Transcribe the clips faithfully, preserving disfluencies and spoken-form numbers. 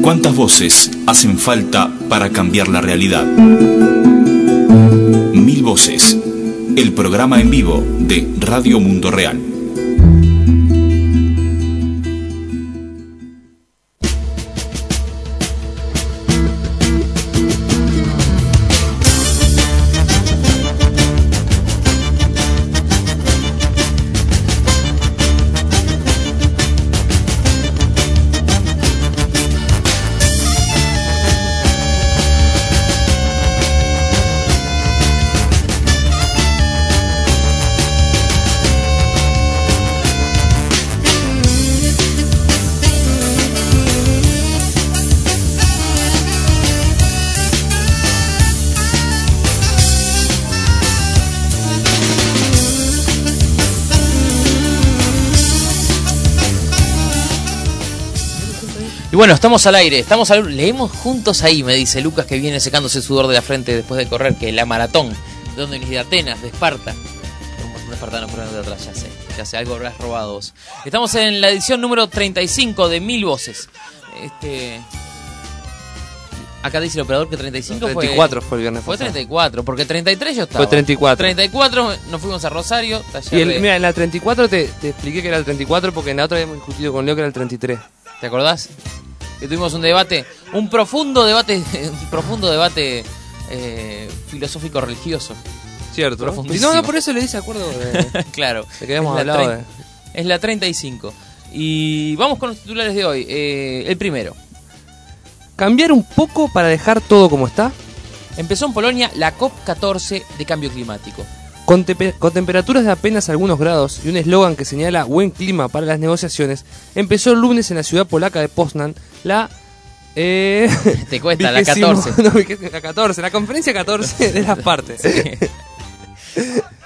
¿Cuántas voces hacen falta para cambiar la realidad? Mil Voces, el programa en vivo de Radio Mundo Real. Bueno, estamos al aire, estamos al... leemos juntos ahí, me dice Lucas, que viene secándose el sudor de la frente después de correr, que la maratón, ¿de dónde venís? De Atenas, de Esparta. Un espartano por de atrás, ya sé, ya sé, algo habrás robado vos. Estamos en la edición número treinta y cinco de Mil Voces. Este... Acá dice el operador que treinta y cinco treinta y cuatro fue... fue el viernes Fue pasado. treinta y cuatro, porque treinta y tres yo estaba. Fue treinta y cuatro. treinta y cuatro nos fuimos a Rosario, taller Y el, de... mira, en la treinta y cuatro te, te expliqué que era el treinta y cuatro porque en la otra habíamos discutido con Leo que era el treinta y tres. ¿Te acordás? Que tuvimos un debate, un profundo debate, un profundo debate eh, filosófico religioso. Cierto. Si no, no, por eso le dice acuerdo de, claro. De que habíamos es hablado. La de... Es la treinta y cinco. Y vamos con los titulares de hoy. Eh, el primero. ¿Cambiar un poco para dejar todo como está? Empezó en Polonia la COP catorce de cambio climático. Con, te con temperaturas de apenas algunos grados y un eslogan que señala buen clima para las negociaciones, empezó el lunes en la ciudad polaca de Poznan la... Eh, Te cuesta, vigésimo, la catorce. No, la catorce, la conferencia catorce de las partes. Sí.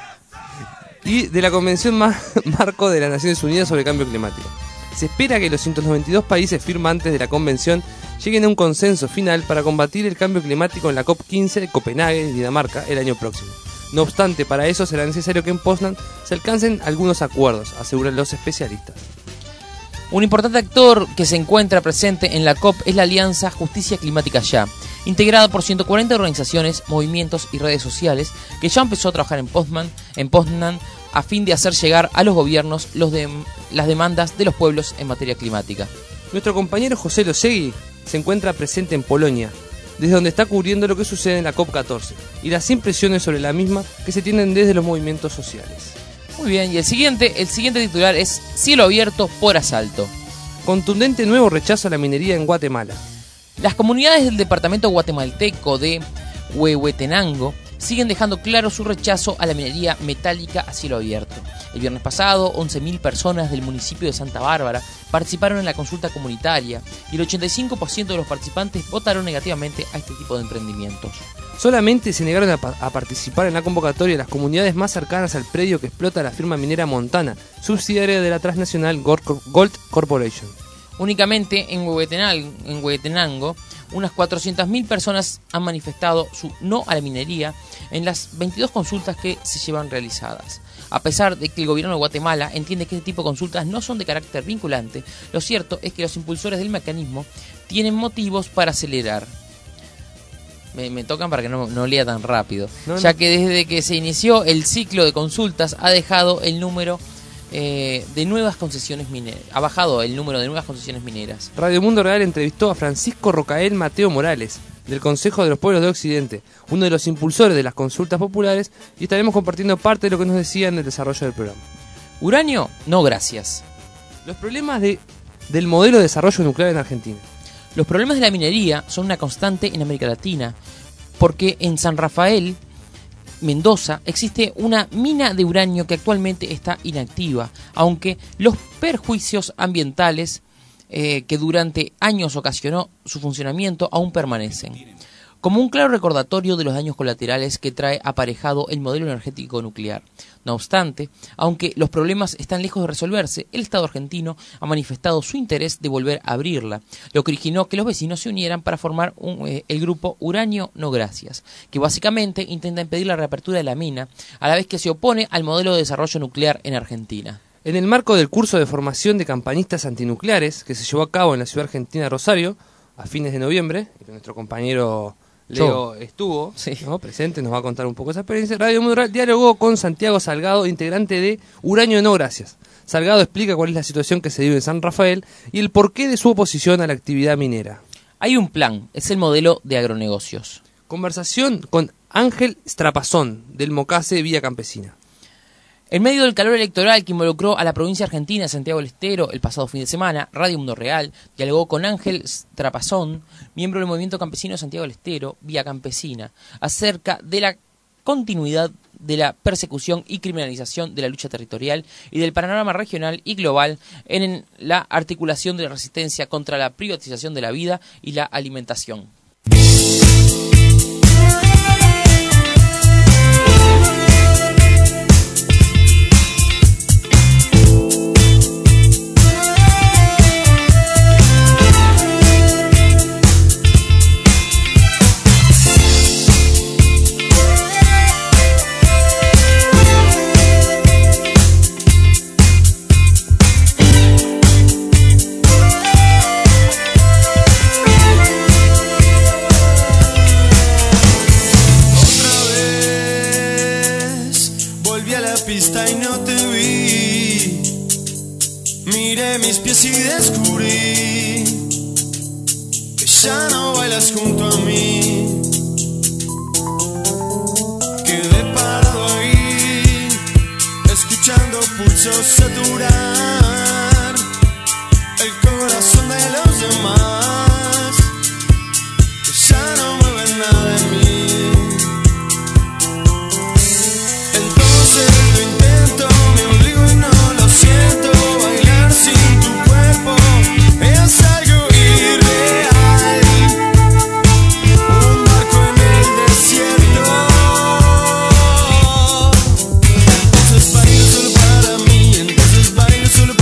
Y de la Convención Mar Marco de las Naciones Unidas sobre el Cambio Climático. Se espera que los ciento noventa y dos países firmantes de la convención lleguen a un consenso final para combatir el cambio climático en la COP quince de Copenhague, Dinamarca, el año próximo. No obstante, para eso será necesario que en Poznan se alcancen algunos acuerdos, aseguran los especialistas. Un importante actor que se encuentra presente en la COP es la Alianza Justicia Climática Ya, integrada por ciento cuarenta organizaciones, movimientos y redes sociales, que ya empezó a trabajar en Poznan, en Poznan a fin de hacer llegar a los gobiernos los de, las demandas de los pueblos en materia climática. Nuestro compañero José Losegui se encuentra presente en Polonia, desde donde está cubriendo lo que sucede en la COP catorce y las impresiones sobre la misma que se tienen desde los movimientos sociales. Muy bien, y el siguiente, el siguiente titular es Cielo abierto por asalto. Contundente nuevo rechazo a la minería en Guatemala. Las comunidades del departamento guatemalteco de Huehuetenango siguen dejando claro su rechazo a la minería metálica a cielo abierto. El viernes pasado, once mil personas del municipio de Santa Bárbara participaron en la consulta comunitaria y el ochenta y cinco por ciento de los participantes votaron negativamente a este tipo de emprendimientos. Solamente se negaron a, pa a participar en la convocatoria las comunidades más cercanas al predio que explota la firma minera Montana, subsidiaria de la transnacional Gold Corporation. Únicamente en Huehuetenango, unas cuatrocientas mil personas han manifestado su no a la minería en las veintidós consultas que se llevan realizadas. A pesar de que el gobierno de Guatemala entiende que este tipo de consultas no son de carácter vinculante, lo cierto es que los impulsores del mecanismo tienen motivos para acelerar. Me, me tocan para que no, no lea tan rápido, no, ya no. que desde que se inició el ciclo de consultas ha dejado el número eh, de nuevas concesiones mineras, ha bajado el número de nuevas concesiones mineras. Radio Mundo Real entrevistó a Francisco Rocael Mateo Morales, del Consejo de los Pueblos de Occidente, uno de los impulsores de las consultas populares, y estaremos compartiendo parte de lo que nos decía en el desarrollo del programa. Uranio, no gracias. Los problemas de, del modelo de desarrollo nuclear en Argentina. Los problemas de la minería son una constante en América Latina, porque en San Rafael, Mendoza, existe una mina de uranio que actualmente está inactiva, aunque los perjuicios ambientales eh, que durante años ocasionó su funcionamiento aún permanecen, como un claro recordatorio de los daños colaterales que trae aparejado el modelo energético nuclear. No obstante, aunque los problemas están lejos de resolverse, el Estado argentino ha manifestado su interés de volver a abrirla, lo que originó que los vecinos se unieran para formar un, eh, el grupo Uranio No Gracias, que básicamente intenta impedir la reapertura de la mina, a la vez que se opone al modelo de desarrollo nuclear en Argentina. En el marco del curso de formación de campañistas antinucleares que se llevó a cabo en la ciudad argentina de Rosario, a fines de noviembre, que nuestro compañero Leo estuvo sí. ¿no? presente, nos va a contar un poco esa experiencia. Radio Mundo Real dialogó con Santiago Salgado, integrante de Uranio No Gracias. Salgado explica cuál es la situación que se vive en San Rafael y el porqué de su oposición a la actividad minera. Hay un plan, es el modelo de agronegocios. Conversación con Ángel Strapazón, del Mocase Villa Campesina. En medio del calor electoral que involucró a la provincia argentina de Santiago del Estero el pasado fin de semana, Radio Mundo Real dialogó con Ángel Strapazón, miembro del movimiento campesino de Santiago del Estero, Vía Campesina, acerca de la continuidad de la persecución y criminalización de la lucha territorial y del panorama regional y global en la articulación de la resistencia contra la privatización de la vida y la alimentación. Y no te vi, miré mis pies y descubrí que ya no bailas junto a mí. Quedé parado ahí, escuchando pulsos saturar el corazón de los demás, que ya no mueven nada de mí. Me obligo y no lo siento, bailar sin tu cuerpo es algo irreal, un barco en el desierto. Entonces bailo solo para mí, entonces bailo solo para mí.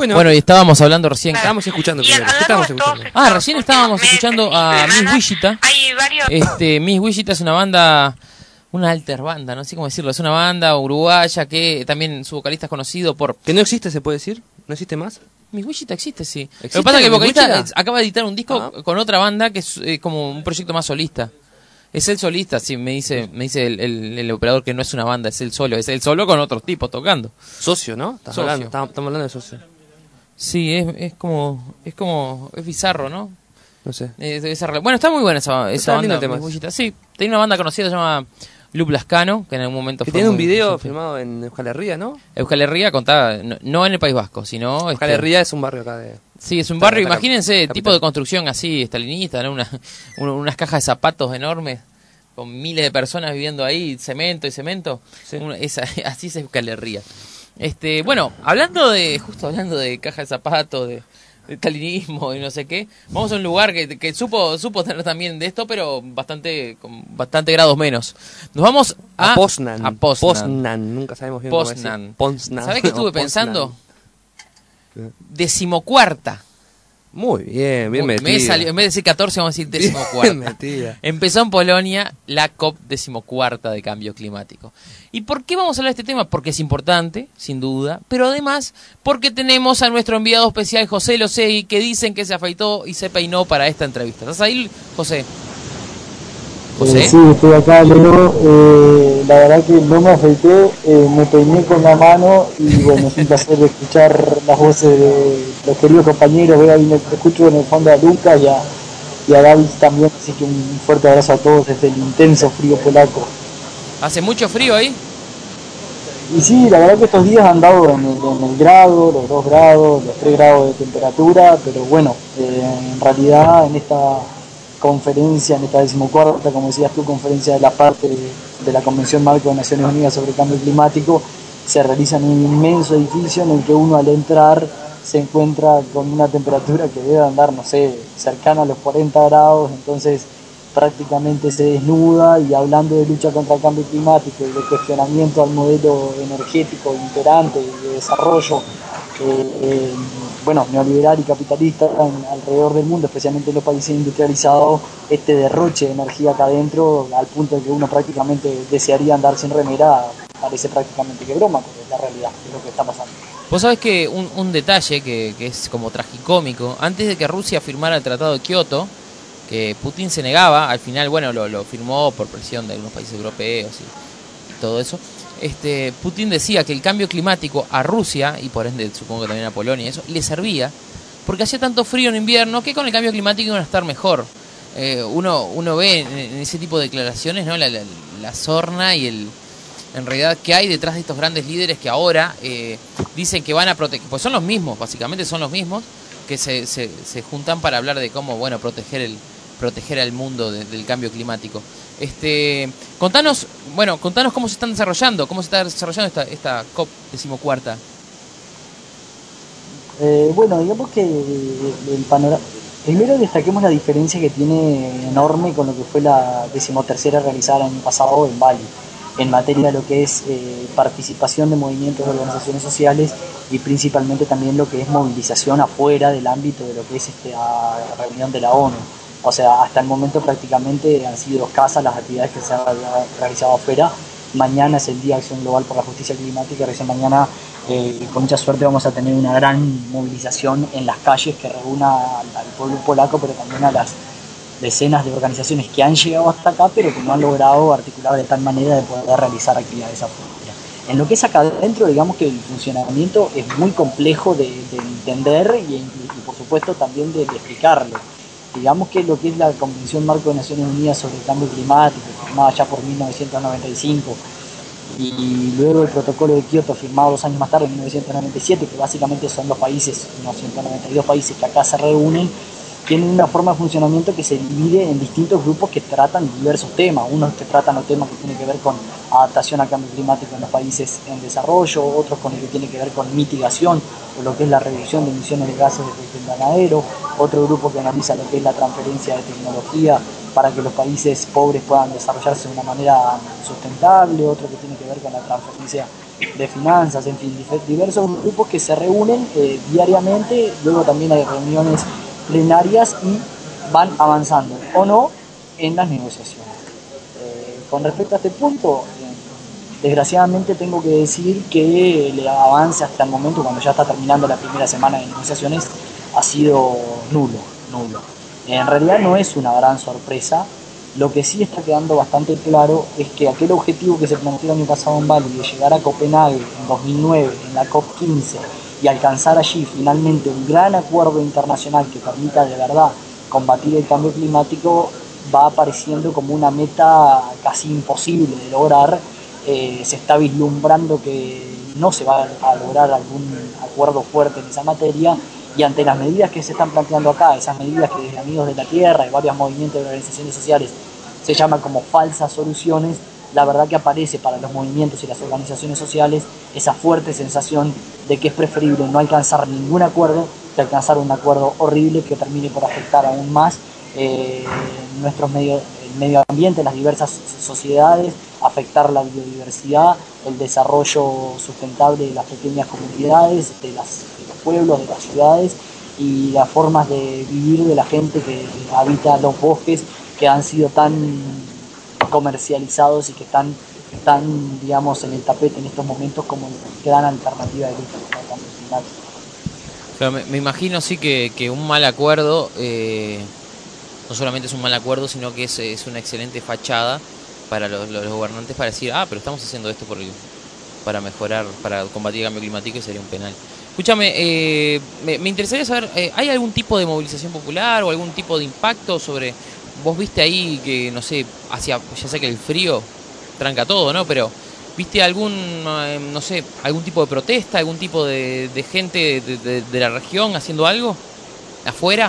Bueno, Bueno, y estábamos hablando recién. estábamos escuchando Y primero. ¿Qué hablamos estábamos de todos escuchando? Ah, estos recién estábamos últimos escuchando meses y a Miss semanas. Wichita. Hay varios... Este, Miss Wichita es una banda, una alter banda, no sé cómo decirlo, es una banda uruguaya que también su vocalista es conocido por... ¿Que no existe, se puede decir? ¿No existe más? Miss Wichita existe, sí. Lo ¿Existe que pasa es que el Miss vocalista Wichita? eh, acaba de editar un disco Ah. con otra banda que es eh, como un proyecto más solista. Es el solista, sí, me dice me dice el, el, el operador que no es una banda, es el solo, es el solo con otros tipos tocando. Socio, ¿no? ¿Estás Socio. hablando? Estamos, estamos hablando de socio. Sí, es, es como, es como, es bizarro, ¿no? No sé. Eh, esa rela- bueno, está muy buena esa, esa Está lindo banda. el tema. Miss Wichita. Sí, tiene una banda conocida, se llama Loop Lascano, que en algún momento Que fue tiene un muy video presente. filmado en Euskal Herria, ¿no? Euskal Herria contaba, no, no en el País Vasco, sino... Euskal este, Herria es un barrio acá de... sí, es un Está- barrio, está imagínense, capital. tipo de construcción así, estalinista, ¿no? Una, un- unas cajas de zapatos enormes, con miles de personas viviendo ahí, cemento y cemento. Sí. Una- esa, así es Euskal Herria. Este, bueno, hablando de, justo hablando de cajas de zapatos, de... de estalinismo y no sé qué, vamos a un lugar que, que supo supo tener también de esto, pero bastante con bastante grados menos. Nos vamos a, A Poznan. A Poznan. Poznan. Nunca sabemos bien cómo Poznan. decir. Poznan. ¿Sabés qué estuve O Poznan. pensando? ¿Qué? Decimocuarta. Muy bien, bien Me metida. salió- en vez de decir catorce, vamos a decir Bien decimocuarta. metida. Empezó en Polonia la COP decimocuarta de cambio climático. ¿Y por qué vamos a hablar de este tema? Porque es importante, sin duda, pero además porque tenemos a nuestro enviado especial José Losegui, que dicen que se afeitó y se peinó para esta entrevista. ¿Estás ahí, José? José. Eh, sí, estoy acá, Leo. Eh, la verdad que no me afeité, eh, me peiné con la mano y bueno, es un placer escuchar las voces de los queridos compañeros. Veo ahí, me escucho en el fondo a Lucas y a, y a David también, así que un fuerte abrazo a todos desde el intenso frío polaco. ¿Hace mucho frío ahí? Y sí, la verdad que estos días han dado en el, en el grado, los dos grados, los tres grados de temperatura, pero bueno, eh, en realidad en esta conferencia, en esta decimocuarta, como decías tú, conferencia de la parte de, de la Convención Marco de Naciones Unidas sobre el Cambio Climático, se realiza en un inmenso edificio en el que uno al entrar se encuentra con una temperatura que debe andar, no sé, cercana a los cuarenta grados, entonces prácticamente se desnuda, y hablando de lucha contra el cambio climático y de cuestionamiento al modelo energético imperante y de desarrollo eh, eh, bueno, neoliberal y capitalista en- alrededor del mundo, especialmente en los países industrializados, este derroche de energía acá adentro, al punto de que uno prácticamente desearía andar sin remera, parece prácticamente que broma, porque es la realidad, es lo que está pasando. Vos sabés que un, un detalle que, que es como tragicómico, antes de que Rusia firmara el Tratado de Kioto, que Putin se negaba, al final, bueno, lo, lo firmó por presión de algunos países europeos y, y todo eso. Este, Putin decía que el cambio climático a Rusia, y por ende supongo que también a Polonia, y eso, le servía, porque hacía tanto frío en invierno que con el cambio climático iban a estar mejor. Eh, uno, uno ve en, en ese tipo de declaraciones, ¿no? La, la, la sorna y el... En realidad, ¿qué hay detrás de estos grandes líderes que ahora eh, dicen que van a proteger? Pues son los mismos, básicamente son los mismos, que se, se, se juntan para hablar de cómo, bueno, proteger el proteger al mundo de, del cambio climático. Este, contanos, bueno, contanos cómo se están desarrollando, cómo se está desarrollando esta, esta COP decimocuarta. Eh, bueno, digamos que el panorama... Primero destaquemos la diferencia que tiene enorme con lo que fue la decimotercera realizada el año pasado en Bali, en materia de lo que es eh, participación de movimientos de organizaciones sociales y principalmente también lo que es movilización afuera del ámbito de lo que es esta reunión de la ONU. O sea, hasta el momento prácticamente han sido escasas las actividades que se han realizado afuera. Mañana es el Día de Acción Global por la Justicia Climática, y recién mañana eh, con mucha suerte vamos a tener una gran movilización en las calles que reúna al, al pueblo polaco, pero también a las decenas de organizaciones que han llegado hasta acá, pero que no han logrado articular de tal manera de poder realizar actividades afuera. En lo que es acá adentro, digamos que el funcionamiento es muy complejo de, de entender y, y, y por supuesto también de, de explicarlo. Digamos que lo que es la Convención Marco de Naciones Unidas sobre el Cambio Climático, firmada ya por mil novecientos noventa y cinco, y luego el Protocolo de Kioto, firmado dos años más tarde, en mil novecientos noventa y siete, que básicamente son los países, unos ciento noventa y dos países que acá se reúnen, tienen una forma de funcionamiento que se divide en distintos grupos que tratan diversos temas. Unos que tratan los temas que tienen que ver con adaptación al cambio climático en los países en desarrollo, otros con el que tiene que ver con mitigación o lo que es la reducción de emisiones de gases de efecto invernadero, otro grupo que analiza lo que es la transferencia de tecnología para que los países pobres puedan desarrollarse de una manera sustentable, otro que tiene que ver con la transferencia de finanzas, en fin, diversos grupos que se reúnen eh, diariamente, luego también hay reuniones plenarias y van avanzando o no en las negociaciones. Eh, con respecto a este punto, eh, desgraciadamente tengo que decir que el avance hasta el momento, cuando ya está terminando la primera semana de negociaciones, ha sido nulo, nulo. En realidad no es una gran sorpresa. Lo que sí está quedando bastante claro es que aquel objetivo que se planteó el año pasado en Bali de llegar a Copenhague en dos mil nueve, en la COP quince, y alcanzar allí finalmente un gran acuerdo internacional que permita de verdad combatir el cambio climático, va apareciendo como una meta casi imposible de lograr. Eh, se está vislumbrando que no se va a lograr algún acuerdo fuerte en esa materia, y ante las medidas que se están planteando acá, esas medidas que desde Amigos de la Tierra y varios movimientos de organizaciones sociales se llaman como falsas soluciones, la verdad que aparece para los movimientos y las organizaciones sociales esa fuerte sensación de que es preferible no alcanzar ningún acuerdo que alcanzar un acuerdo horrible que termine por afectar aún más eh, nuestros medios, el medio ambiente, las diversas sociedades, afectar la biodiversidad, el desarrollo sustentable de las pequeñas comunidades, de, las, de los pueblos, de las ciudades, y las formas de vivir de la gente que habita los bosques, que han sido tan comercializados y que están, están digamos, en el tapete en estos momentos como que dan alternativa de lucha contra el cambio climático. Pero me, me imagino sí que, que un mal acuerdo eh, no solamente es un mal acuerdo, sino que es, es una excelente fachada para los, los gobernantes para decir, ah, pero estamos haciendo esto por, para mejorar, para combatir el cambio climático, y sería un penal. Escúchame, eh, me, me interesaría saber, eh, ¿hay algún tipo de movilización popular o algún tipo de impacto sobre... Vos viste ahí que, no sé, hacia, ya sé que el frío tranca todo, ¿no? Pero, ¿viste algún, eh, no sé, algún tipo de protesta, algún tipo de, de gente de, de, de la región haciendo algo afuera?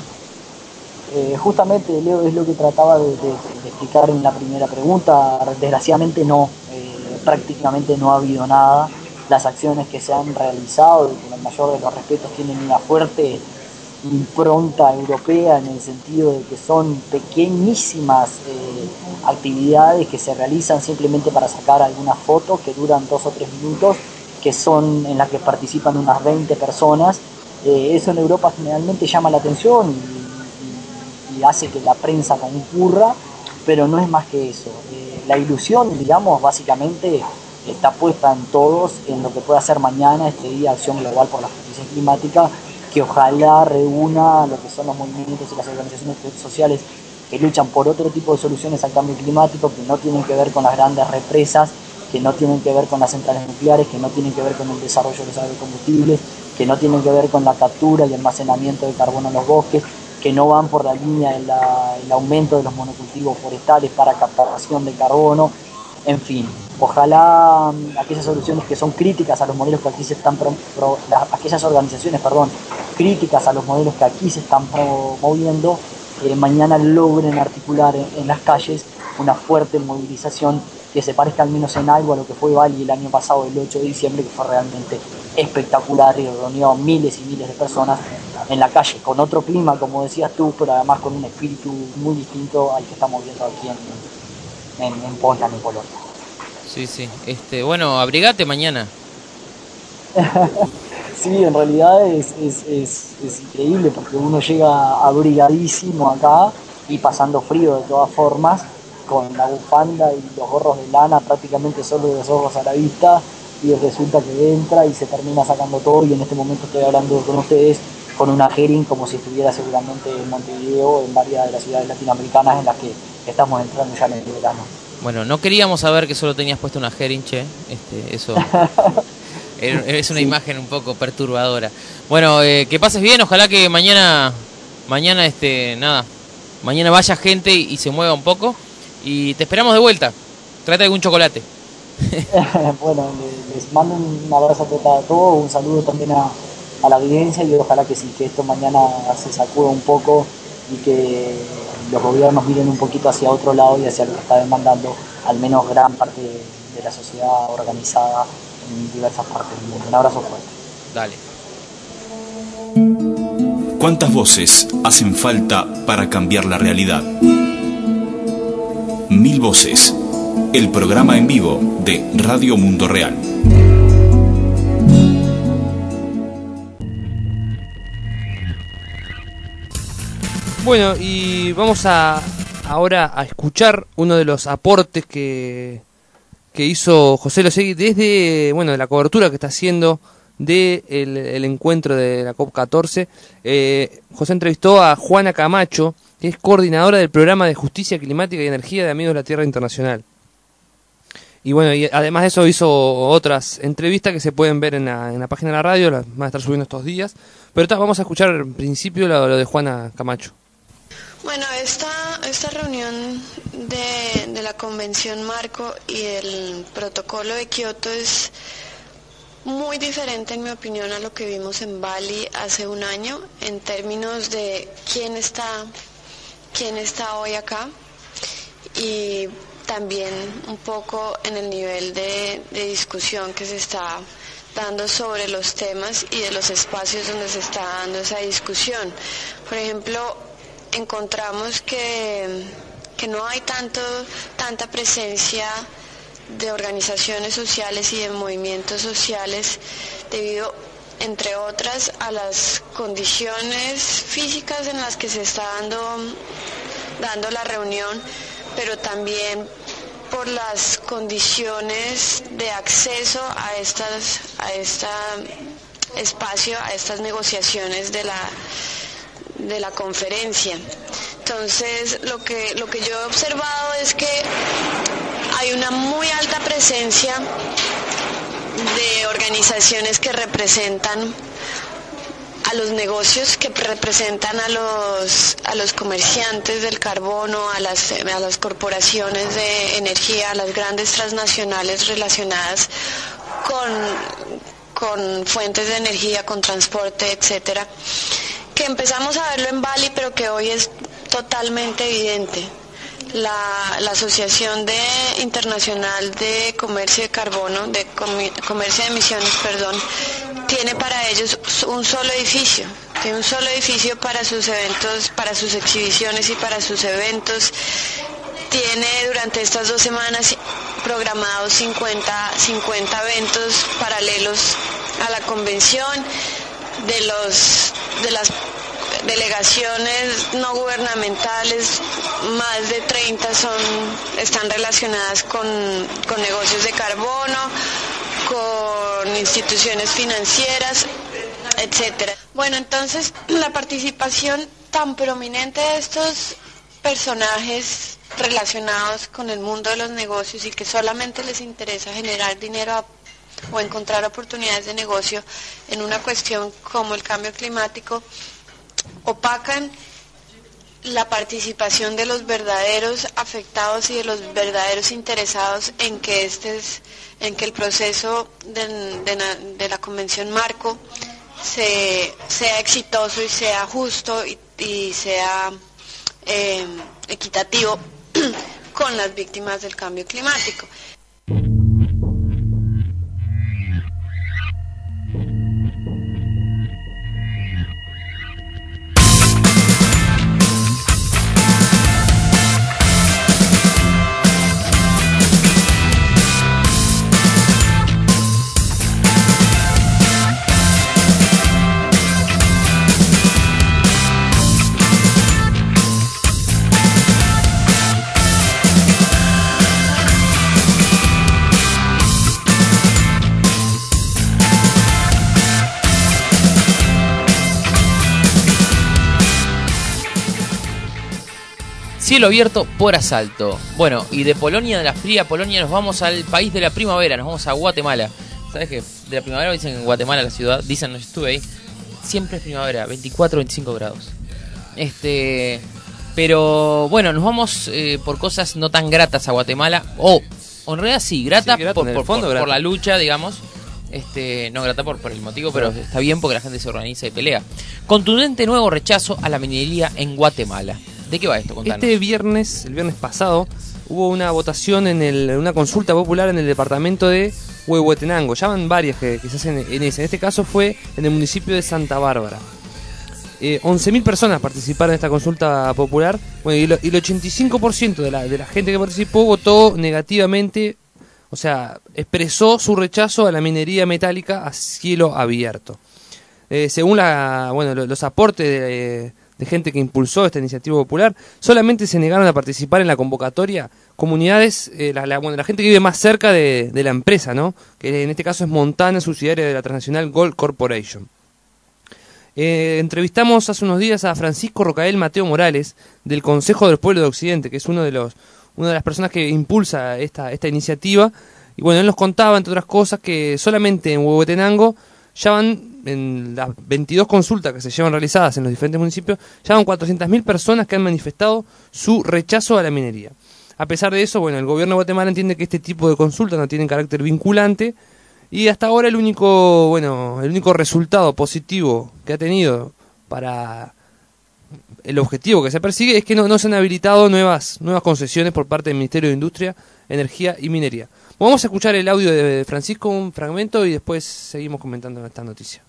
Eh, justamente, Leo, es lo que trataba de, de, de explicar en la primera pregunta. Desgraciadamente no, eh, prácticamente no ha habido nada. Las acciones que se han realizado, y con el mayor de los respetos, tienen una fuerte impronta europea, en el sentido de que son pequeñísimas eh, actividades que se realizan simplemente para sacar algunas fotos que duran dos o tres minutos, que son en las que participan unas veinte personas. Eh, eso en Europa generalmente llama la atención y, y, y hace que la prensa concurra, pero no es más que eso. Eh, la ilusión, digamos, básicamente está puesta en todos, en lo que pueda hacer mañana este Día de Acción Global por la Justicia Climática, que ojalá reúna lo que son los movimientos y las organizaciones sociales que luchan por otro tipo de soluciones al cambio climático, que no tienen que ver con las grandes represas, que no tienen que ver con las centrales nucleares, que no tienen que ver con el desarrollo de los agrocombustibles, que no tienen que ver con la captura y almacenamiento de carbono en los bosques, que no van por la línea del de aumento de los monocultivos forestales para captación de carbono. En fin, ojalá aquellas soluciones que son críticas a los modelos que aquí se están pro, pro, las, aquellas organizaciones, perdón, críticas a los modelos que aquí se están promoviendo, eh, mañana logren articular en, en las calles una fuerte movilización que se parezca al menos en algo a lo que fue Bali el año pasado, el ocho de diciembre, que fue realmente espectacular y reunió miles y miles de personas en la calle, con otro clima, como decías tú, pero además con un espíritu muy distinto al que estamos viendo aquí en, en, en Poznan y Polonia. Sí, sí. Este, bueno, abrigate mañana. Sí, en realidad es, es, es, es increíble porque uno llega abrigadísimo acá y pasando frío de todas formas, con la bufanda y los gorros de lana prácticamente solo de los ojos a la vista, y resulta que entra y se termina sacando todo, y en este momento estoy hablando con ustedes con una Hering como si estuviera seguramente en Montevideo, en varias de las ciudades latinoamericanas en las que estamos entrando ya en el verano. Bueno, no queríamos saber que solo tenías puesto una Hering, che. Este, eso es una sí. Imagen un poco perturbadora. Bueno, eh, que pases bien, ojalá que mañana, mañana, este, nada, mañana vaya gente y, y se mueva un poco, y te esperamos de vuelta. Trata de algún chocolate. Bueno, les mando un abrazo a todos, un saludo también a, a la audiencia, y ojalá que sí, que esto mañana se sacuda un poco y que los gobiernos miren un poquito hacia otro lado y hacia lo que está demandando al menos gran parte de, de la sociedad organizada en diversas partes del mundo. Un abrazo fuerte. Dale. ¿Cuántas voces hacen falta para cambiar la realidad? Mil voces, el programa en vivo de Radio Mundo Real. Bueno, y vamos a ahora a escuchar uno de los aportes que, que hizo José Losegui desde, bueno, de la cobertura que está haciendo del de el, el encuentro de la COP catorce. Eh, José entrevistó a Juana Camacho, que es coordinadora del programa de Justicia Climática y Energía de Amigos de la Tierra Internacional. Y bueno, y además de eso hizo otras entrevistas que se pueden ver en la, en la página de la radio, las van a estar subiendo estos días. Pero ta, vamos a escuchar en principio lo, lo de Juana Camacho. Bueno, esta, esta reunión de, de la Convención Marco y el Protocolo de Kioto es muy diferente, en mi opinión, a lo que vimos en Bali hace un año, en términos de quién está, quién está hoy acá, y también un poco en el nivel de, de discusión que se está dando sobre los temas y de los espacios donde se está dando esa discusión. Por ejemplo, encontramos que, que no hay tanto, tanta presencia de organizaciones sociales y de movimientos sociales debido, entre otras, a las condiciones físicas en las que se está dando, dando la reunión, pero también por las condiciones de acceso a estas, a este espacio, a estas negociaciones de la, de la conferencia. Entonces, lo que, lo que yo he observado es que hay una muy alta presencia de organizaciones que representan a los negocios, que representan a los a los comerciantes del carbono, a las a las corporaciones de energía, a las grandes transnacionales relacionadas con con fuentes de energía, con transporte, etcétera, que empezamos a verlo en Bali, pero que hoy es totalmente evidente. La, la Asociación de Internacional de Comercio de Carbono, de comi, Comercio de Emisiones, perdón, tiene para ellos un solo edificio, tiene un solo edificio para sus eventos, para sus exhibiciones y para sus eventos. Tiene durante estas dos semanas programados cincuenta, cincuenta eventos paralelos a la convención. De los de las delegaciones no gubernamentales, más de treinta son están relacionadas con, con negocios de carbono, con instituciones financieras, etcétera. Bueno, entonces la participación tan prominente de estos personajes relacionados con el mundo de los negocios y que solamente les interesa generar dinero a o encontrar oportunidades de negocio en una cuestión como el cambio climático, opacan la participación de los verdaderos afectados y de los verdaderos interesados en que este es, en que el proceso de, de, de la Convención Marco se, sea exitoso y sea justo y, y sea eh, equitativo con las víctimas del cambio climático. Cielo abierto por asalto. Bueno, y de Polonia, de la fría Polonia, nos vamos al país de la primavera, nos vamos a Guatemala. ¿Sabes qué? De la primavera dicen que en Guatemala, la ciudad, dicen, no estuve ahí, siempre es primavera, veinticuatro, veinticinco grados. Este, pero bueno, nos vamos eh, por cosas no tan gratas a Guatemala. O, oh, en realidad sí, grata, sí, grata por, por, fondo, por, grata. por la lucha, digamos. Este, no grata por, por el motivo, pero sí, está bien porque la gente se organiza y pelea. Contundente nuevo rechazo a la minería en Guatemala. ¿De qué va esto? Contanos. Este viernes, el viernes pasado, hubo una votación en el, una consulta popular en el departamento de Huehuetenango. Ya van varias que, que se hacen en ese. En este caso fue en el municipio de Santa Bárbara. Eh, once mil personas participaron en esta consulta popular. Bueno, y, lo, y el ochenta y cinco por ciento de la, de la gente que participó votó negativamente, o sea, expresó su rechazo a la minería metálica a cielo abierto. Eh, según la, bueno, los, los aportes de... de gente que impulsó esta iniciativa popular, solamente se negaron a participar en la convocatoria comunidades, eh, la, la, bueno, la gente que vive más cerca de, de la empresa, ¿no? Que en este caso es Montana, subsidiaria de la transnacional Gold Corporation. Eh, entrevistamos hace unos días a Francisco Rocael Mateo Morales, del Consejo del Pueblo de Occidente, que es uno de los, una de las personas que impulsa esta, esta iniciativa. Y bueno, él nos contaba, entre otras cosas, que solamente en Huehuetenango ya van, en las veintidós consultas que se llevan realizadas en los diferentes municipios, ya van cuatrocientas mil personas que han manifestado su rechazo a la minería. A pesar de eso, bueno, el gobierno de Guatemala entiende que este tipo de consultas no tienen carácter vinculante, y hasta ahora el único, bueno, el único resultado positivo que ha tenido para el objetivo que se persigue es que no, no se han habilitado nuevas, nuevas concesiones por parte del Ministerio de Industria, Energía y Minería. Vamos a escuchar el audio de Francisco, un fragmento, y después seguimos comentando esta noticia.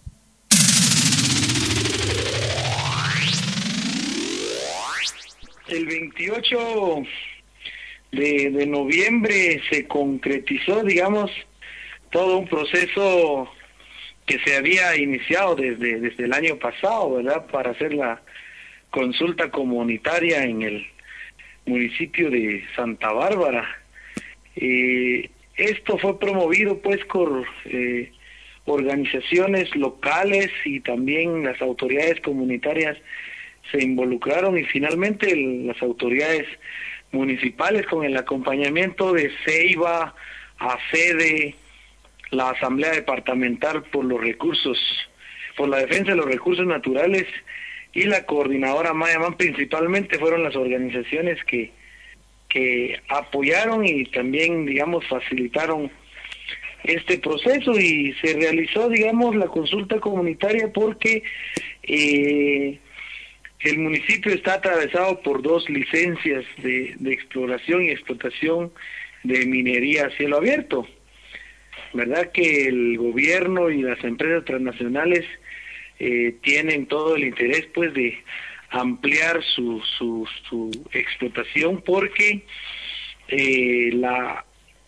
El veintiocho de, de noviembre se concretizó, digamos, todo un proceso que se había iniciado desde, desde el año pasado, ¿verdad?, para hacer la consulta comunitaria en el municipio de Santa Bárbara. Eh, esto fue promovido pues por eh, organizaciones locales, y también las autoridades comunitarias se involucraron, y finalmente el, las autoridades municipales, con el acompañamiento de Ceiba, ACEDE, la Asamblea Departamental por los recursos, por la defensa de los recursos naturales, y la coordinadora Mayaman, principalmente fueron las organizaciones que que apoyaron y también, digamos, facilitaron este proceso, y se realizó, digamos, la consulta comunitaria porque eh, el municipio está atravesado por dos licencias de, de exploración y explotación de minería a cielo abierto, ¿verdad? Que el gobierno y las empresas transnacionales eh, tienen todo el interés, pues, de ampliar su, su, su explotación, porque eh, la,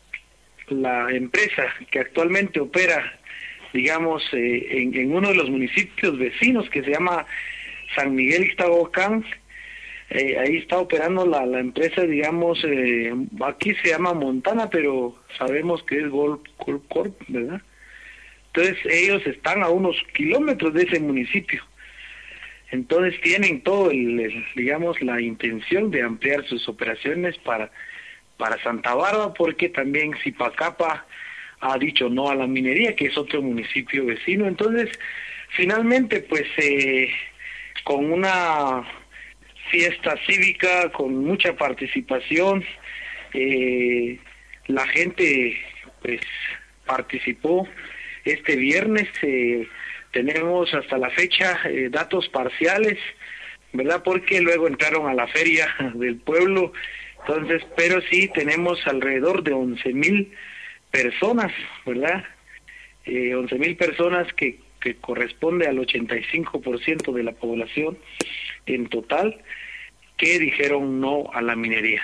la empresa que actualmente opera, digamos, eh, en, en uno de los municipios vecinos, que se llama San Miguel Ixtahuacán, eh, ahí está operando la, la empresa, digamos, eh, aquí se llama Montana, pero sabemos que es Gold Corp, ¿verdad? Entonces ellos están a unos kilómetros de ese municipio. Entonces tienen todo, el, el, digamos, la intención de ampliar sus operaciones para, para Santa Bárbara, porque también Zipacapa ha dicho no a la minería, que es otro municipio vecino. Entonces, finalmente, pues, eh, con una fiesta cívica, con mucha participación, eh, la gente, pues, participó este viernes. eh, Tenemos hasta la fecha eh, datos parciales, ¿verdad? Porque luego entraron a la feria del pueblo. Entonces, pero sí tenemos alrededor de once mil personas, ¿verdad? Eh, once mil personas que, que corresponde al ochenta y cinco por ciento de la población en total, que dijeron no a la minería.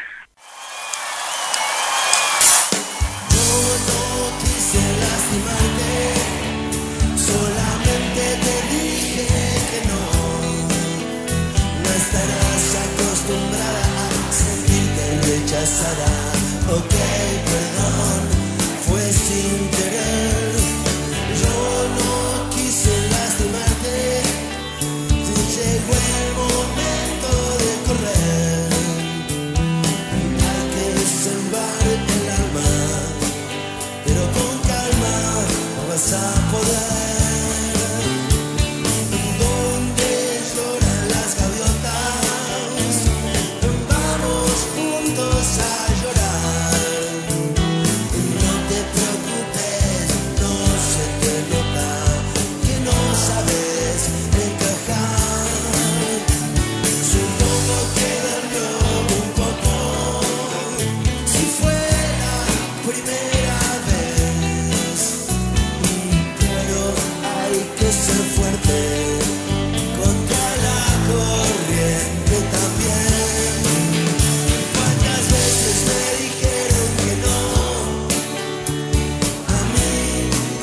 Ok, perdón, fue sin querer. Yo no quise lastimarte. Llegó el momento de correr. Hay que salvar el alma, pero con calma no vas a poder. Donde lloran las gaviotas, vamos juntos a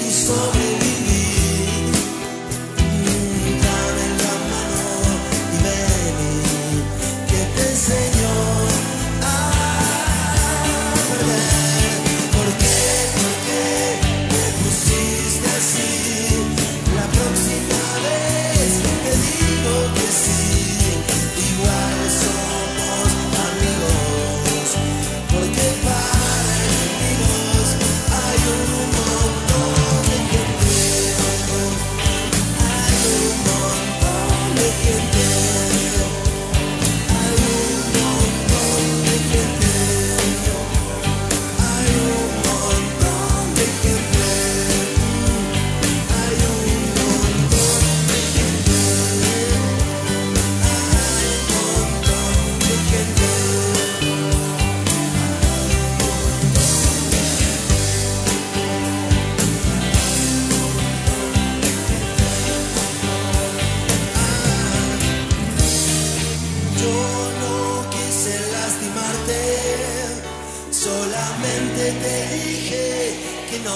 sobreviví. Dame la mano y ven.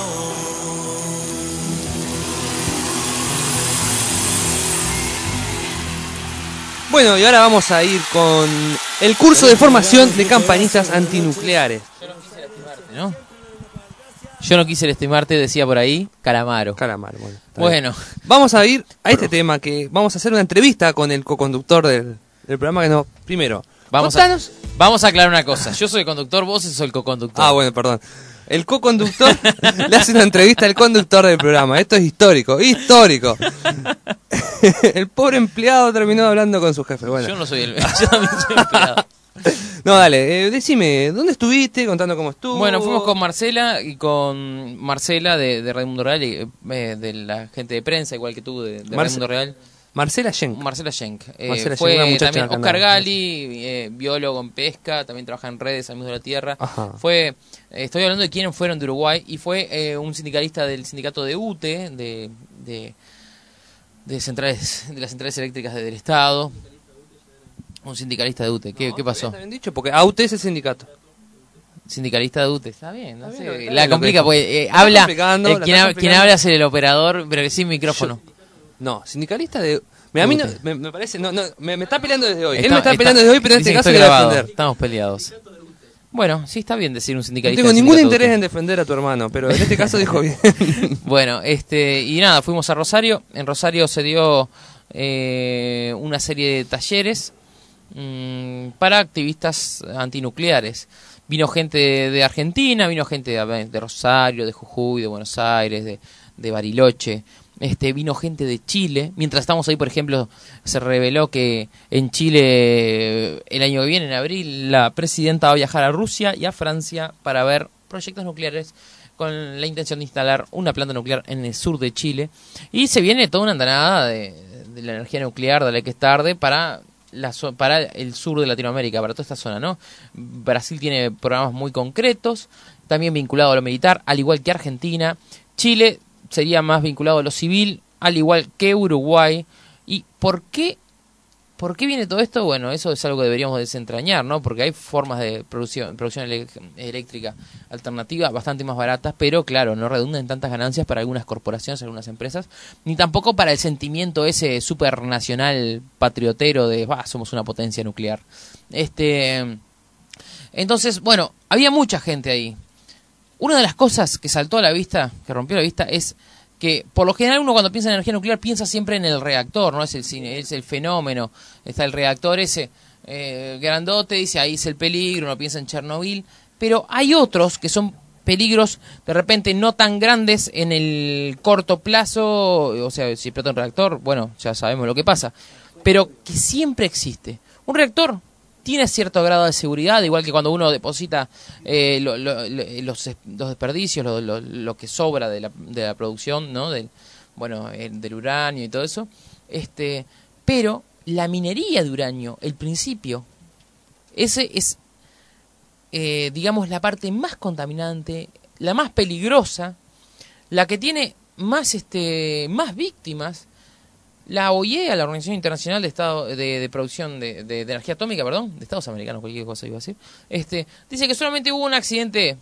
Bueno, y ahora vamos a ir con el curso de formación de campañistas antinucleares. ¿No? Yo no quise lastimarte, decía por ahí, Calamaro. Calamaro, bueno. Bueno. Bien. Vamos a ir a este tema, que vamos a hacer una entrevista con el co-conductor del, del programa. Que no, primero, Vamos a, vamos a aclarar una cosa. Yo soy el conductor, vos sos el co-conductor. Ah, bueno, perdón. El co-conductor le hace una entrevista al conductor del programa. Esto es histórico, histórico. El pobre empleado terminó hablando con su jefe. Bueno. Yo no soy el yo también soy empleado. No, dale, eh, decime, ¿dónde estuviste? Contando cómo estuvo. Bueno, fuimos con Marcela y con Marcela de, de Radio Mundo Real, y, eh, de la gente de prensa, igual que tú, de, de Marce- Radio Mundo Real. Marcela Schenk. Marcela Schenk. Eh, Marcela fue Schenk, una muchacha también acá en Oscar la- Gali, eh, biólogo en pesca, también trabaja en redes, Amigos de la Tierra. Ajá. Fue, eh, estoy hablando de quiénes fueron de Uruguay, y fue eh, un sindicalista del sindicato de U T E, de, de, de, centrales, de las centrales eléctricas del Estado. Un sindicalista de U T E. ¿Qué, No, ¿qué pasó? está bien dicho, porque A U T es el sindicato. Sindicalista de U T E. Está bien, no Está sé. bien, está la bien lo complica que- porque eh, está habla. complicando, eh, la quien, está hab- quien complicando. habla es el operador, pero que sin micrófono. Yo- No, sindicalista de... Mira, a mí no, me, me parece... No, no, me, me está peleando desde hoy. Él Está- me está está- peleando desde hoy, pero en dice este que caso estoy le voy a grabado. defender. Estamos peleados. Bueno, sí está bien decir un No sindicalista. tengo del ningún sindicato interés de en U T E. defender a tu hermano, pero en este caso dijo bien. Bueno, este y nada, fuimos a Rosario. En Rosario se dio eh, una serie de talleres mmm, para activistas antinucleares. Vino gente de, de Argentina, vino gente de, de Rosario, de Jujuy, de Buenos Aires, de, de Bariloche. Este, vino gente de Chile. Mientras estamos ahí, por ejemplo, se reveló que en Chile el año que viene, en abril, la presidenta va a viajar a Rusia y a Francia para ver proyectos nucleares con la intención de instalar una planta nuclear en el sur de Chile. Y se viene toda una andanada de, de la energía nuclear, de la que es tarde, para, la, zo- para el sur de Latinoamérica, para toda esta zona, ¿no? Brasil tiene programas muy concretos, también vinculado a lo militar, al igual que Argentina. Chile sería más vinculado a lo civil, al igual que Uruguay. ¿Y por qué? ¿Por qué viene todo esto? Bueno, eso es algo que deberíamos desentrañar, ¿no? Porque hay formas de producción, producción ele- eléctrica alternativa bastante más baratas, pero claro, no redundan en tantas ganancias para algunas corporaciones, algunas empresas, ni tampoco para el sentimiento ese supernacional patriotero de, bah, somos una potencia nuclear. Este, entonces, bueno, había mucha gente ahí. Una de las cosas que saltó a la vista, que rompió la vista, es que por lo general uno cuando piensa en energía nuclear piensa siempre en el reactor, ¿no? Es el cine, es el fenómeno, está el reactor ese eh, grandote, dice ahí es el peligro, uno piensa en Chernobyl, pero hay otros que son peligros de repente no tan grandes en el corto plazo, o sea, si explota un reactor, bueno, ya sabemos lo que pasa, pero que siempre existe. Un reactor tiene cierto grado de seguridad, igual que cuando uno deposita eh, lo, lo, lo, los, los desperdicios, lo, lo, lo que sobra de la, de la producción, ¿no? Del, bueno, el, del uranio y todo eso. Este, pero la minería de uranio, el principio, ese es, eh, digamos, la parte más contaminante, la más peligrosa, la que tiene más, este, más víctimas. La O I E A, la Organización Internacional de Estado de, de Producción de, de, de Energía Atómica, perdón, de Estados Americanos, cualquier cosa iba a decir, este, dice que solamente hubo un accidente,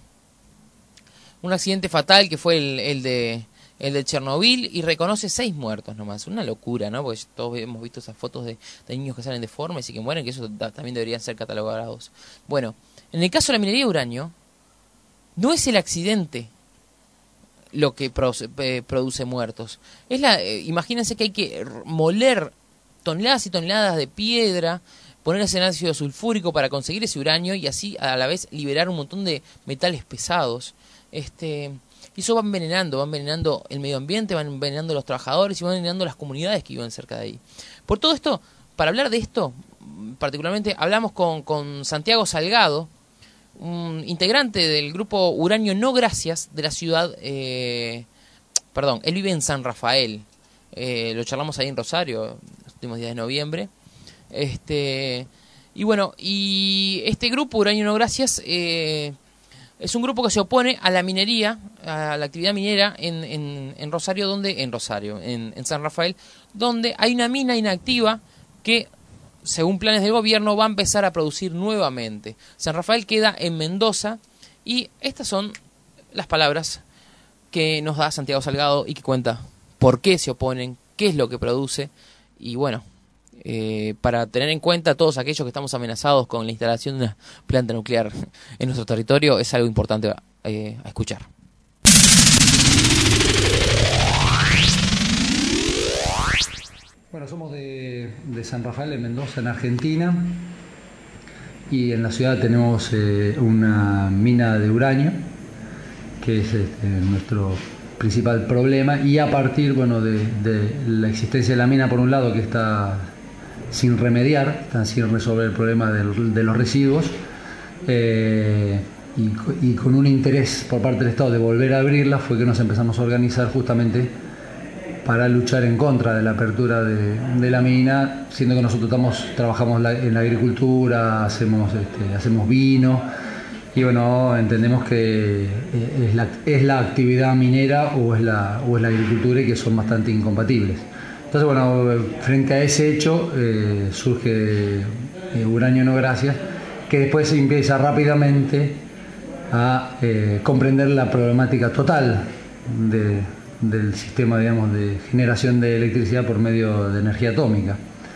un accidente fatal que fue el, el de el de Chernobyl, y reconoce seis muertos nomás. Una locura, ¿no? Porque todos hemos visto esas fotos de, de niños que salen deformes y que mueren, que eso da, también deberían ser catalogados. Bueno, en el caso de la minería de uranio, no es el accidente lo que produce, eh, produce muertos. Es la, eh, imagínense que hay que moler toneladas y toneladas de piedra, ponerlas en ácido sulfúrico para conseguir ese uranio y así a la vez liberar un montón de metales pesados. Este, y eso va envenenando, va envenenando el medio ambiente, van envenenando los trabajadores y van envenenando las comunidades que viven cerca de ahí. Por todo esto, para hablar de esto, particularmente hablamos con, con Santiago Salgado, un integrante del grupo Uranio No Gracias de la ciudad, eh, perdón, él vive en San Rafael, eh, lo charlamos ahí en Rosario los últimos días de noviembre, este, y bueno, y este grupo Uranio No Gracias eh, es un grupo que se opone a la minería, a la actividad minera en, en, en Rosario, donde, en Rosario, en, en San Rafael, donde hay una mina inactiva que, según planes del gobierno, va a empezar a producir nuevamente. San Rafael queda en Mendoza y estas son las palabras que nos da Santiago Salgado y que cuenta por qué se oponen, qué es lo que produce y bueno, eh, para tener en cuenta todos aquellos que estamos amenazados con la instalación de una planta nuclear en nuestro territorio es algo importante eh, a escuchar. Bueno, somos de, de San Rafael de Mendoza, en Argentina, y en la ciudad tenemos eh, una mina de uranio, que es este, nuestro principal problema, y a partir bueno, de, de la existencia de la mina, por un lado, que está sin remediar, está sin resolver el problema del, de los residuos, eh, y, y con un interés por parte del Estado de volver a abrirla, fue que nos empezamos a organizar justamente para luchar en contra de la apertura de, de la mina, siendo que nosotros estamos, trabajamos la, en la agricultura, hacemos, este, hacemos vino, y bueno, entendemos que es la, es la actividad minera o es la, o es la agricultura y que son bastante incompatibles. Entonces, bueno, frente a ese hecho eh, surge eh, Uranio No Gracias, que después empieza rápidamente a eh, comprender la problemática total de del sistema, digamos, de generación de electricidad por medio de energía atómica.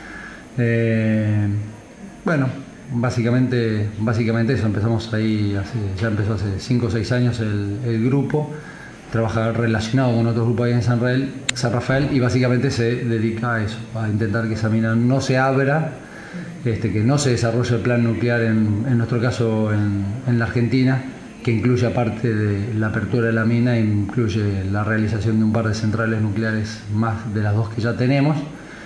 Eh, bueno, básicamente, básicamente eso, empezamos ahí, hace, ya empezó hace cinco o seis años el, el grupo, trabaja relacionado con otros grupos ahí en San Rafael, San Rafael y básicamente se dedica a eso, a intentar que esa mina no se abra, este, que no se desarrolle el plan nuclear, en, en nuestro caso en, en la Argentina, que incluye, aparte de la apertura de la mina, incluye la realización de un par de centrales nucleares más de las dos que ya tenemos.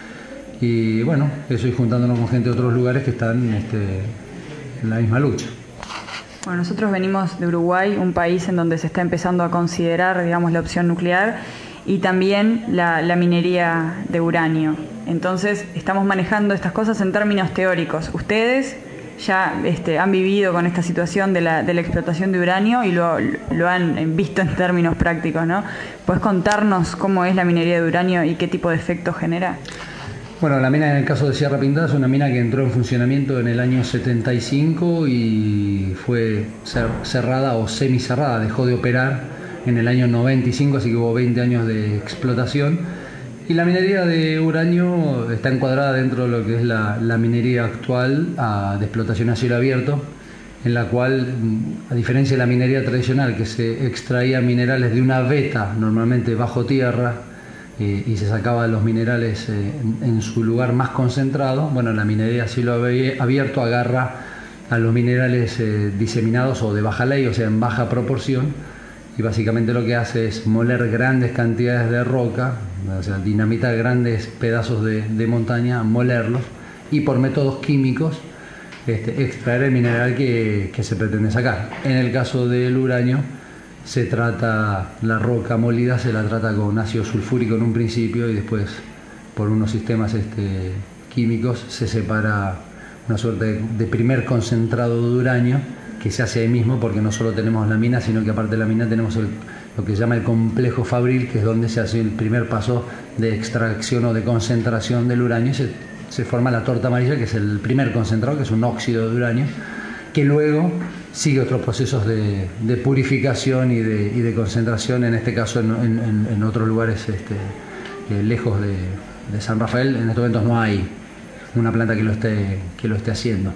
Y bueno, eso, y juntándonos con gente de otros lugares que están este, en la misma lucha. Bueno, nosotros venimos de Uruguay, un país en donde se está empezando a considerar, digamos, la opción nuclear y también la, la minería de uranio. Entonces, estamos manejando estas cosas en términos teóricos. Ustedes ya este, han vivido con esta situación de la, de la explotación de uranio y lo, lo han visto en términos prácticos, ¿no? ¿Puedes contarnos cómo es la minería de uranio y qué tipo de efectos genera? Bueno, la mina en el caso de Sierra Pintada es una mina que entró en funcionamiento en el año setenta y cinco y fue cerrada o semicerrada, dejó de operar en el año noventa y cinco, así que hubo veinte años de explotación. Y la minería de uranio está encuadrada dentro de lo que es la, la minería actual a, de explotación a cielo abierto, en la cual, a diferencia de la minería tradicional, que se extraía minerales de una veta, normalmente bajo tierra, eh, y se sacaban los minerales eh, en, en su lugar más concentrado, bueno, la minería a cielo abierto agarra a los minerales eh, diseminados o de baja ley, o sea, en baja proporción, y básicamente lo que hace es moler grandes cantidades de roca, o sea, dinamitar grandes pedazos de, de montaña, molerlos, y por métodos químicos este, extraer el mineral que, que se pretende sacar. En el caso del uranio, se trata la roca molida, se la trata con ácido sulfúrico en un principio y después por unos sistemas este, químicos se separa una suerte de, de primer concentrado de uranio, que se hace ahí mismo, porque no solo tenemos la mina, sino que aparte de la mina tenemos el, lo que se llama el complejo fabril, que es donde se hace el primer paso de extracción o de concentración del uranio. Se, se forma la torta amarilla, que es el primer concentrado, que es un óxido de uranio, que luego sigue otros procesos de, de purificación y de, y de concentración, en este caso en, en, en otros lugares este, eh, lejos de, de San Rafael. En estos momentos no hay una planta que lo esté, que lo esté haciendo.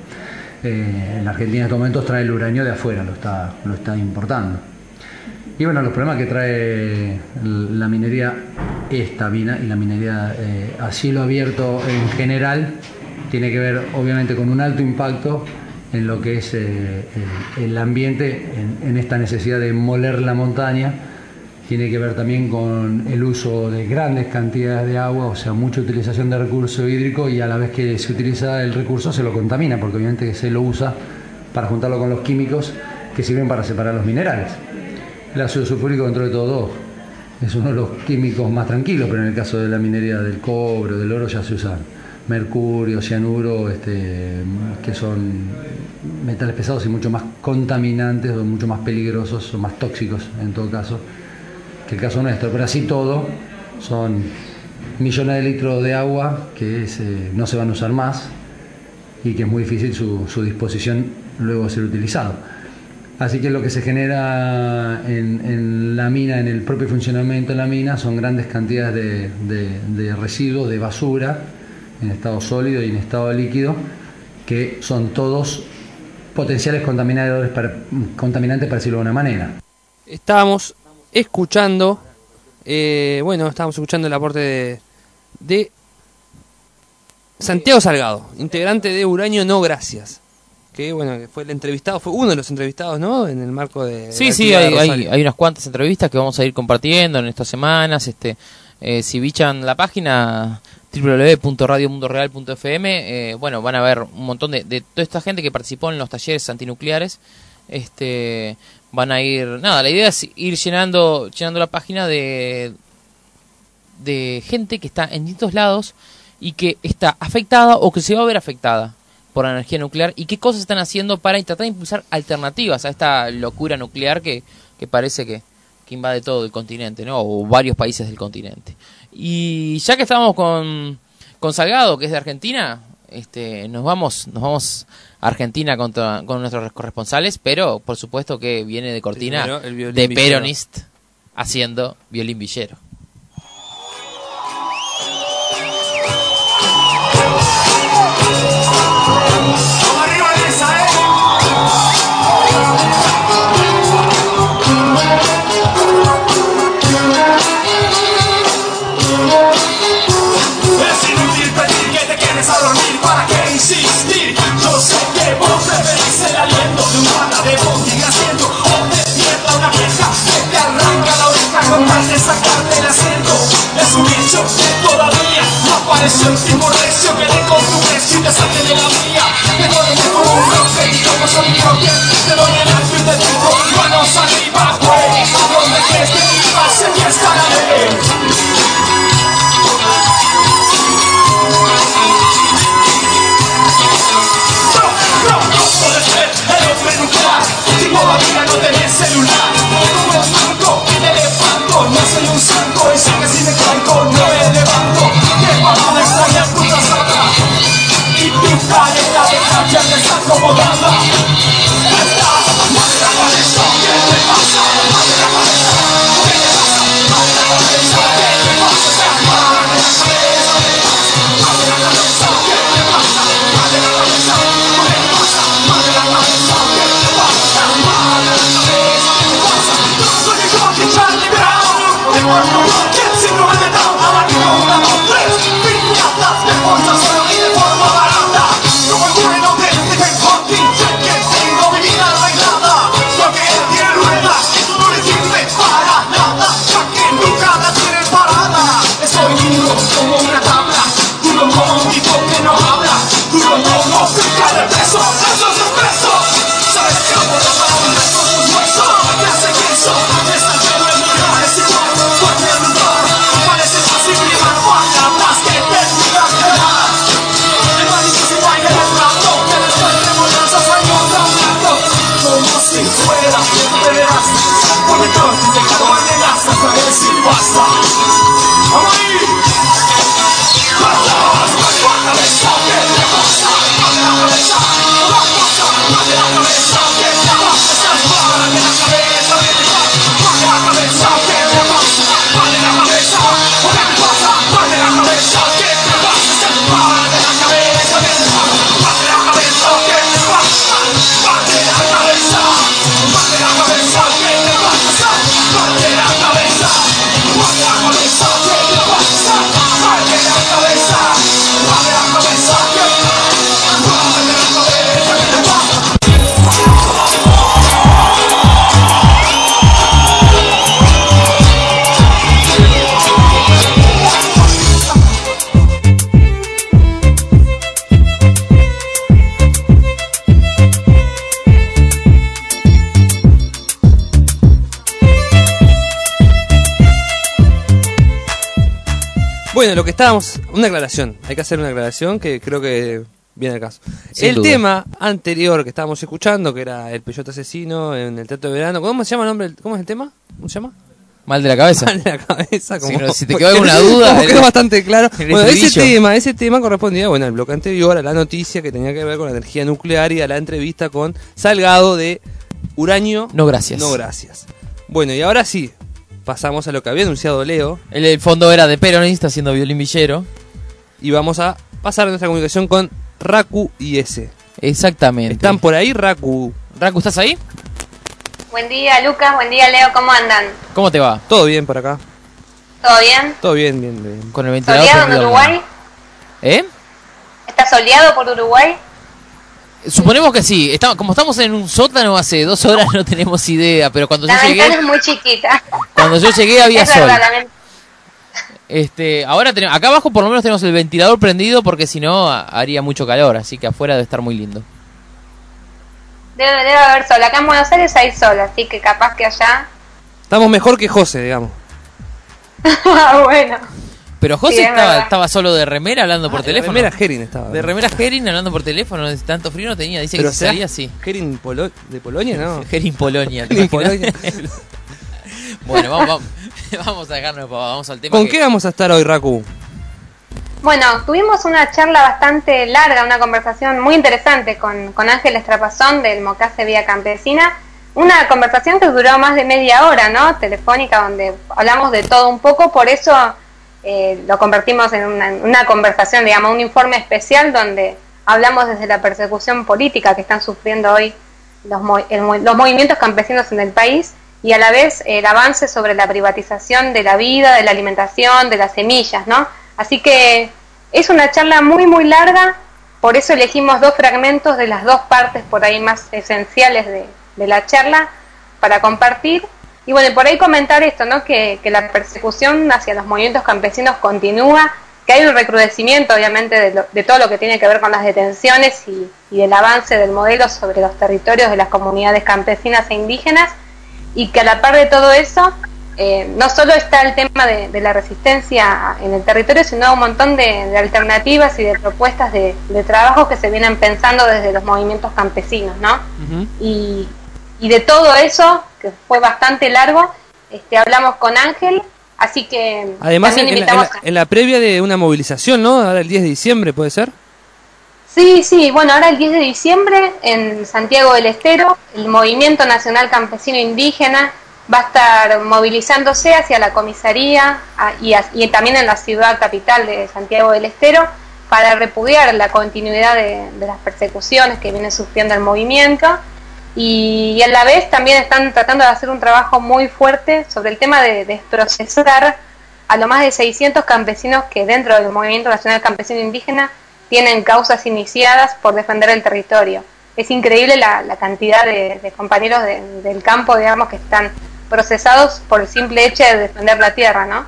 Eh, en la Argentina en estos momentos trae el uranio de afuera, lo está, lo está importando. Y bueno, los problemas que trae la minería, esta mina y la minería eh, a cielo abierto en general, tiene que ver obviamente con un alto impacto en lo que es eh, el, el ambiente, en, en esta necesidad de moler la montaña. Tiene que ver también con el uso de grandes cantidades de agua, o sea, mucha utilización de recurso hídrico, y a la vez que se utiliza el recurso se lo contamina, porque obviamente se lo usa para juntarlo con los químicos que sirven para separar los minerales. El ácido sulfúrico, dentro de todo, es uno de los químicos más tranquilos, pero en el caso de la minería del cobre o del oro ya se usan mercurio, cianuro, este, que son metales pesados y mucho más contaminantes o mucho más peligrosos o más tóxicos en todo caso que el caso nuestro. Pero así todo, son millones de litros de agua que se, no se van a usar más y que es muy difícil su, su disposición luego de ser utilizado. Así que lo que se genera en, en la mina, en el propio funcionamiento de la mina, son grandes cantidades de, de, de residuos, de basura, en estado sólido y en estado líquido, que son todos potenciales contaminadores para, contaminantes, para decirlo de una manera. Estábamos escuchando, eh, bueno, estábamos escuchando el aporte de, de Santiago Salgado, integrante de Uranio No Gracias. Que bueno, que fue el entrevistado, fue uno de los entrevistados, ¿no? En el marco de... Sí, de sí, hay, de hay, hay unas cuantas entrevistas que vamos a ir compartiendo en estas semanas. Este, eh, si bichan la página doble u doble u doble u punto radio mundo real punto f m, eh, bueno, van a ver un montón de, de toda esta gente que participó en los talleres antinucleares. Este, van a ir, nada, la idea es ir llenando, llenando la página de, de gente que está en distintos lados y que está afectada o que se va a ver afectada por la energía nuclear, y qué cosas están haciendo para tratar de impulsar alternativas a esta locura nuclear que, que parece que, que invade todo el continente, ¿no? O varios países del continente. Y ya que estamos con, con Salgado, que es de Argentina, este, nos vamos nos vamos a Argentina con, to, con nuestros corresponsales, pero por supuesto que viene de cortina Primero, de villero. Peronist haciendo violín villero. ¿Para qué insistir? Yo sé que vos preferís el aliento de un bala de botín haciendo o te pierda una queja que te arranca la oreja con tal de sacarte el asiento. Es un bicho que todavía no apareció el tipo recio que le compre un precio y te saque de la mía. Te duerme como un roque y como son un roque te doy el alto y te digo manos arriba, güey. ¿A dónde crees que ibas? Aquí estaré. Si todavía no tenés celular, como el manco, me levanto, no soy un santo, y sé que si me caigo no me levanto. Que vamos a extrañar tu casada y tu careta de gracia que está acomodada. Estás mal de la cabeza, ¿qué te pasa? Mal de la cabeza, ¿qué te pasa? Mal de la cabeza, ¿qué te pasa? Mal de la cabeza, mal de la cabeza, ¿qué te pasa? Mal de la cabeza, ¿qué te pasa? Mal de la cabeza, ¿qué te pasa? Mal de la cabeza, ¿qué te pasa? Soy el Joaquín Charlie Brown, de cuatro rockets, síndrome de Down, abanico una, dos, tres, piñatas de fuerza solo y de forma barata. Como el bueno de Stephen Hawking, sé que tengo mi vida arreglada, porque él tiene ruedas y tú no le sirve para nada, ya que nunca la tienes parada. Estoy duro como una tabla, duro como un tipo que no habla, duro como pica de peso, eso es un preso. Sabes que no puedo para un resto de tus huesos, me hace queso, está lleno de minerales y mal, cualquier lugar, parece fácil primar palabras que te digan que más. El maldito se va a ir al rato, que después de mudanzas hay otro rato, como si fuera de veras, porque todo te dejado amenazas a ver si pasa. ¡Vamos a ir! ¡Pasas! ¡Con la cabeza! ¿Qué te pasa? ¡Mal de la cabeza! ¡Una cosa! ¡Mal de la cabeza! ¿Qué te pasa? ¡Mal de la cabeza! ¿Qué te pasa? ¡Mal de la cabeza! ¿Qué te pasa? ¡Mal de la cabeza! ¿Qué te pasa? ¡Mal de la cabeza! ¿Qué te pasa? ¡Mal de la cabeza! ¿Qué te pasa? ¡Mal de la cabeza! ¿Qué te pasa? ¡Mal de la cabeza! ¡Mal de la cabeza! ¿Qué te pasa? ¡Mal de la cabeza! ¡Mal de la cabeza! ¿Qué te pasa? ¡Mal de la cabeza! ¡Mal de la cabeza! ¿Qué te pasa? ¡Mal de la cabeza! ¿Qué te pasa? Bueno, lo que estábamos... Una aclaración. Hay que hacer una aclaración que creo que viene al caso. Sin el duda. tema anterior que estábamos escuchando, que era el Peyote Asesino en el Teatro de Verano. ¿Cómo se llama el nombre? ¿Cómo es el tema? ¿Cómo se llama? Mal de la cabeza. Mal de la cabeza. Como, Si no- si te quedó alguna duda, Como el- quedó bastante claro. el Bueno, ese estribillo. tema, ese tema correspondía, bueno, al bloque anterior, a la noticia que tenía que ver con la energía nuclear y a la entrevista con Salgado de Uranio. No gracias. No gracias. Bueno, y ahora sí, pasamos a lo que había anunciado Leo. El, el fondo era de peronista haciendo violín villero. Y vamos a pasar nuestra comunicación con Raku y S. Exactamente. ¿Están por ahí, Raku? Raku, ¿estás ahí? Buen día, Lucas. Buen día, Leo. ¿Cómo andan? ¿Cómo te va? Todo bien por acá. ¿Todo bien? Todo bien, bien, bien. Con el ventilador ¿Soleado en prendido. Uruguay? ¿Eh? ¿Está soleado por Uruguay? Suponemos que sí. Estamos, como estamos en un sótano hace dos horas no tenemos idea, pero cuando La yo ventana llegué, es muy chiquita. cuando yo llegué había es sol. verdad, la ven- Este, ahora tenemos, acá abajo por lo menos tenemos el ventilador prendido porque si no ha- haría mucho calor, así que afuera debe estar muy lindo. debe, debe haber sol. Acá en Buenos Aires hay sol, así que capaz que allá... Estamos mejor que José, digamos. Ah, bueno. Pero José Sí, es estaba, verdad. estaba solo de remera hablando por Ah, teléfono. De remera Gerin estaba. De remera Gerin hablando por teléfono, tanto frío no tenía, dice Pero que si será salía así. Gerin Polo- de Polonia, ¿no? Gerin Polonia. ¿te Gerin imaginas? Polonia. Bueno, vamos, vamos, vamos a dejarnos, vamos al tema. ¿Con que- qué vamos a estar hoy, Raku? Bueno, tuvimos una charla bastante larga, una conversación muy interesante con, con Ángel Estrapazón del Mocase Vía Campesina. Una conversación que duró más de media hora, ¿no? Telefónica, donde hablamos de todo un poco, por eso eh, lo convertimos en una, en una conversación, digamos, un informe especial donde hablamos desde la persecución política que están sufriendo hoy los, mo- el mo- los movimientos campesinos en el país y a la vez el avance sobre la privatización de la vida, de la alimentación, de las semillas, ¿no? Así que es una charla muy muy larga, por eso elegimos dos fragmentos de las dos partes por ahí más esenciales de, de la charla para compartir. Y bueno, por ahí comentar esto, ¿no? Que, que la persecución hacia los movimientos campesinos continúa, que hay un recrudecimiento obviamente de, lo, de todo lo que tiene que ver con las detenciones y, y del avance del modelo sobre los territorios de las comunidades campesinas e indígenas, y que a la par de todo eso, eh, no solo está el tema de, de la resistencia en el territorio, sino un montón de, de alternativas y de propuestas de, de trabajo que se vienen pensando desde los movimientos campesinos, ¿no? Uh-huh. Y, y de todo eso, que fue bastante largo, este, hablamos con Ángel, así que Además, en, también en la, en, invitamos la, en la previa de una movilización, ¿no? Ahora el diez de diciembre, ¿puede ser? Sí, sí, bueno, ahora el diez de diciembre en Santiago del Estero, el Movimiento Nacional Campesino Indígena va a estar movilizándose hacia la comisaría a, y, a, y también en la ciudad capital de Santiago del Estero para repudiar la continuidad de, de las persecuciones que viene sufriendo el movimiento y, y a la vez también están tratando de hacer un trabajo muy fuerte sobre el tema de desprocesar a lo más de seiscientos campesinos que dentro del Movimiento Nacional Campesino Indígena tienen causas iniciadas por defender el territorio. Es increíble la, la cantidad de, de compañeros de, del campo, digamos, que están procesados por el simple hecho de defender la tierra, ¿no?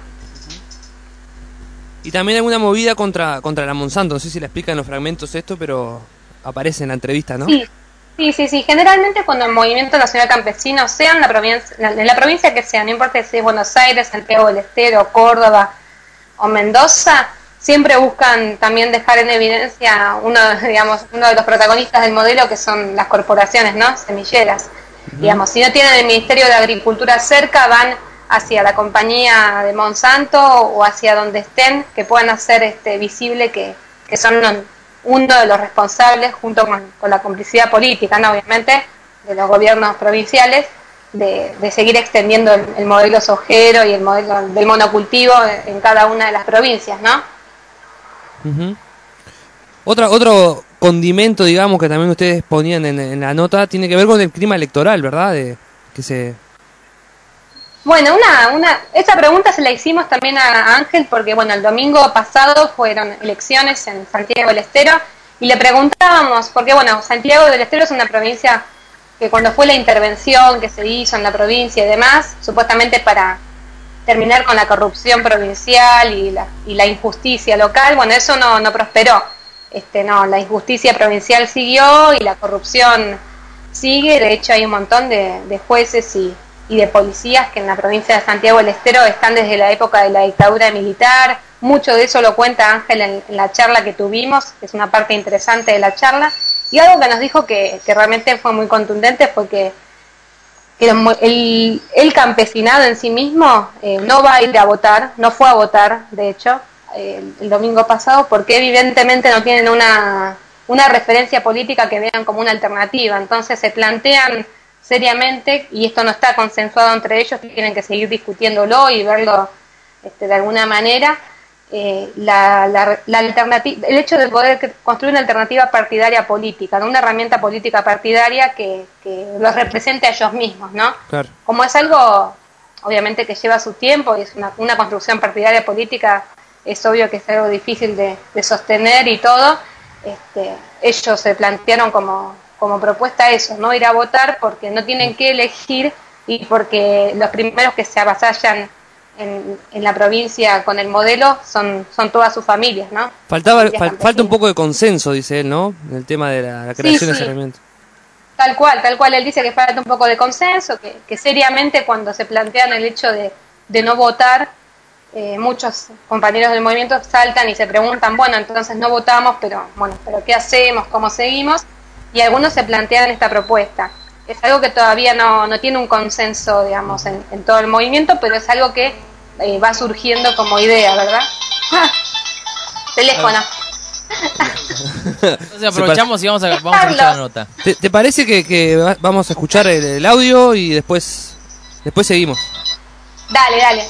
Y también alguna movida contra, contra la Monsanto. No sé si la explican en los fragmentos esto, pero aparece en la entrevista, ¿no? Sí, sí, sí, sí. Generalmente cuando el Movimiento Nacional Campesino, sea en la provincia, en la provincia que sea, no importa si es Buenos Aires, Santiago del Estero, Córdoba o Mendoza, siempre buscan también dejar en evidencia uno, digamos, uno de los protagonistas del modelo, que son las corporaciones, ¿no? Semilleras. Uh-huh. Digamos, si no tienen el Ministerio de Agricultura cerca, van hacia la compañía de Monsanto o hacia donde estén, que puedan hacer este visible que, que son uno de los responsables, junto con, con la complicidad política, ¿no? Obviamente, de los gobiernos provinciales, de, de seguir extendiendo el, el modelo sojero y el modelo del monocultivo en cada una de las provincias, ¿no? Uh-huh. Otra, otro condimento, digamos, que también ustedes ponían en, en la nota, tiene que ver con el clima electoral, ¿verdad? De, que se... Bueno, una, una, esa pregunta se la hicimos también a Ángel porque, bueno, el domingo pasado fueron elecciones en Santiago del Estero y le preguntábamos, porque, bueno, Santiago del Estero es una provincia que cuando fue la intervención que se hizo en la provincia y demás, supuestamente para terminar con la corrupción provincial y la, y la injusticia local, bueno, eso no, no prosperó. Este, no, la injusticia provincial siguió y la corrupción sigue. De hecho, hay un montón de, de jueces y, y de policías que en la provincia de Santiago del Estero están desde la época de la dictadura militar. Mucho de eso lo cuenta Ángel en, en la charla que tuvimos, que es una parte interesante de la charla. Y algo que nos dijo que, que realmente fue muy contundente fue que que el, el campesinado en sí mismo eh, no va a ir a votar, no fue a votar, de hecho, eh, el, el domingo pasado, porque evidentemente no tienen una, una referencia política que vean como una alternativa. Entonces se plantean seriamente, y esto no está consensuado entre ellos, tienen que seguir discutiéndolo y verlo este, de alguna manera, eh, la, la, la alternativa, el hecho de poder construir una alternativa partidaria política, ¿no? Una herramienta política partidaria que, que los represente a ellos mismos, ¿no? Claro. Como es algo, obviamente, que lleva su tiempo, y es una, una construcción partidaria política, es obvio que es algo difícil de, de sostener y todo, este, ellos se plantearon como, como propuesta eso, no ir a votar porque no tienen que elegir y porque los primeros que se avasallan en, en la provincia con el modelo son, son todas sus familias, ¿no? Faltaba, Familias fal, campesinas. falta un poco de consenso, dice él, ¿no? En el tema de la, la creación Sí, de ese sí. herramienta. Tal cual, tal cual, él dice que falta un poco de consenso, que, que seriamente cuando se plantean el hecho de, de no votar, eh, muchos compañeros del movimiento saltan y se preguntan, bueno, entonces no votamos, pero bueno, pero ¿qué hacemos? ¿Cómo seguimos? Y algunos se plantean esta propuesta. Es algo que todavía no, no tiene un consenso, digamos, en, en todo el movimiento, pero es algo que eh, va surgiendo como idea, ¿verdad? ¡Ah! Teléfono. Entonces aprovechamos y vamos a, vamos a escuchar la nota. ¿Te, te parece que, que va- vamos a escuchar el, el audio y después después seguimos? Dale, dale.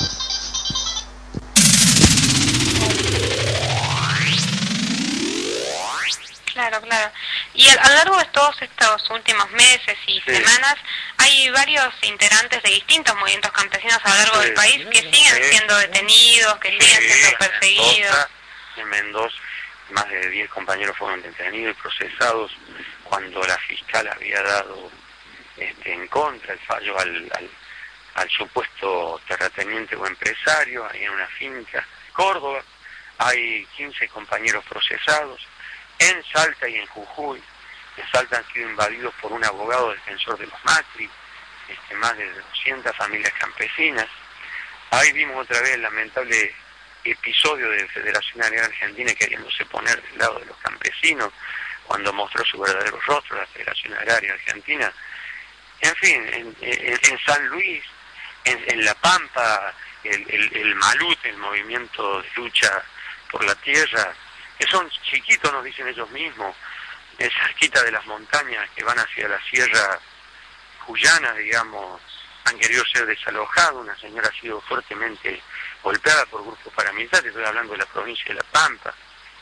Claro, claro. Y a, a lo largo de todos estos últimos meses y Sí. semanas, hay varios integrantes de distintos movimientos campesinos a lo largo Sí. del país que siguen Sí. siendo detenidos, que siguen Sí, siendo en perseguidos. Mendoza, en Mendoza, más de diez compañeros fueron detenidos y procesados cuando la fiscal había dado este, en contra el fallo al, al, al supuesto terrateniente o empresario ahí en una finca, Córdoba. Hay quince compañeros procesados. En Salta y en Jujuy, en Salta han sido invadidos por un abogado defensor de los Macri, este, más de doscientas familias campesinas. Ahí vimos otra vez el lamentable episodio de Federación Agraria Argentina queriéndose poner del lado de los campesinos cuando mostró su verdadero rostro la Federación Agraria Argentina. En fin, en, en, en San Luis, en, en La Pampa, el, el, el MALUT, el Movimiento de Lucha por la Tierra, que son chiquitos, nos dicen ellos mismos, es cerquita de las montañas que van hacia la sierra cuyana, digamos, han querido ser desalojados. Una señora ha sido fuertemente golpeada por grupos paramilitares, estoy hablando de la provincia de La Pampa.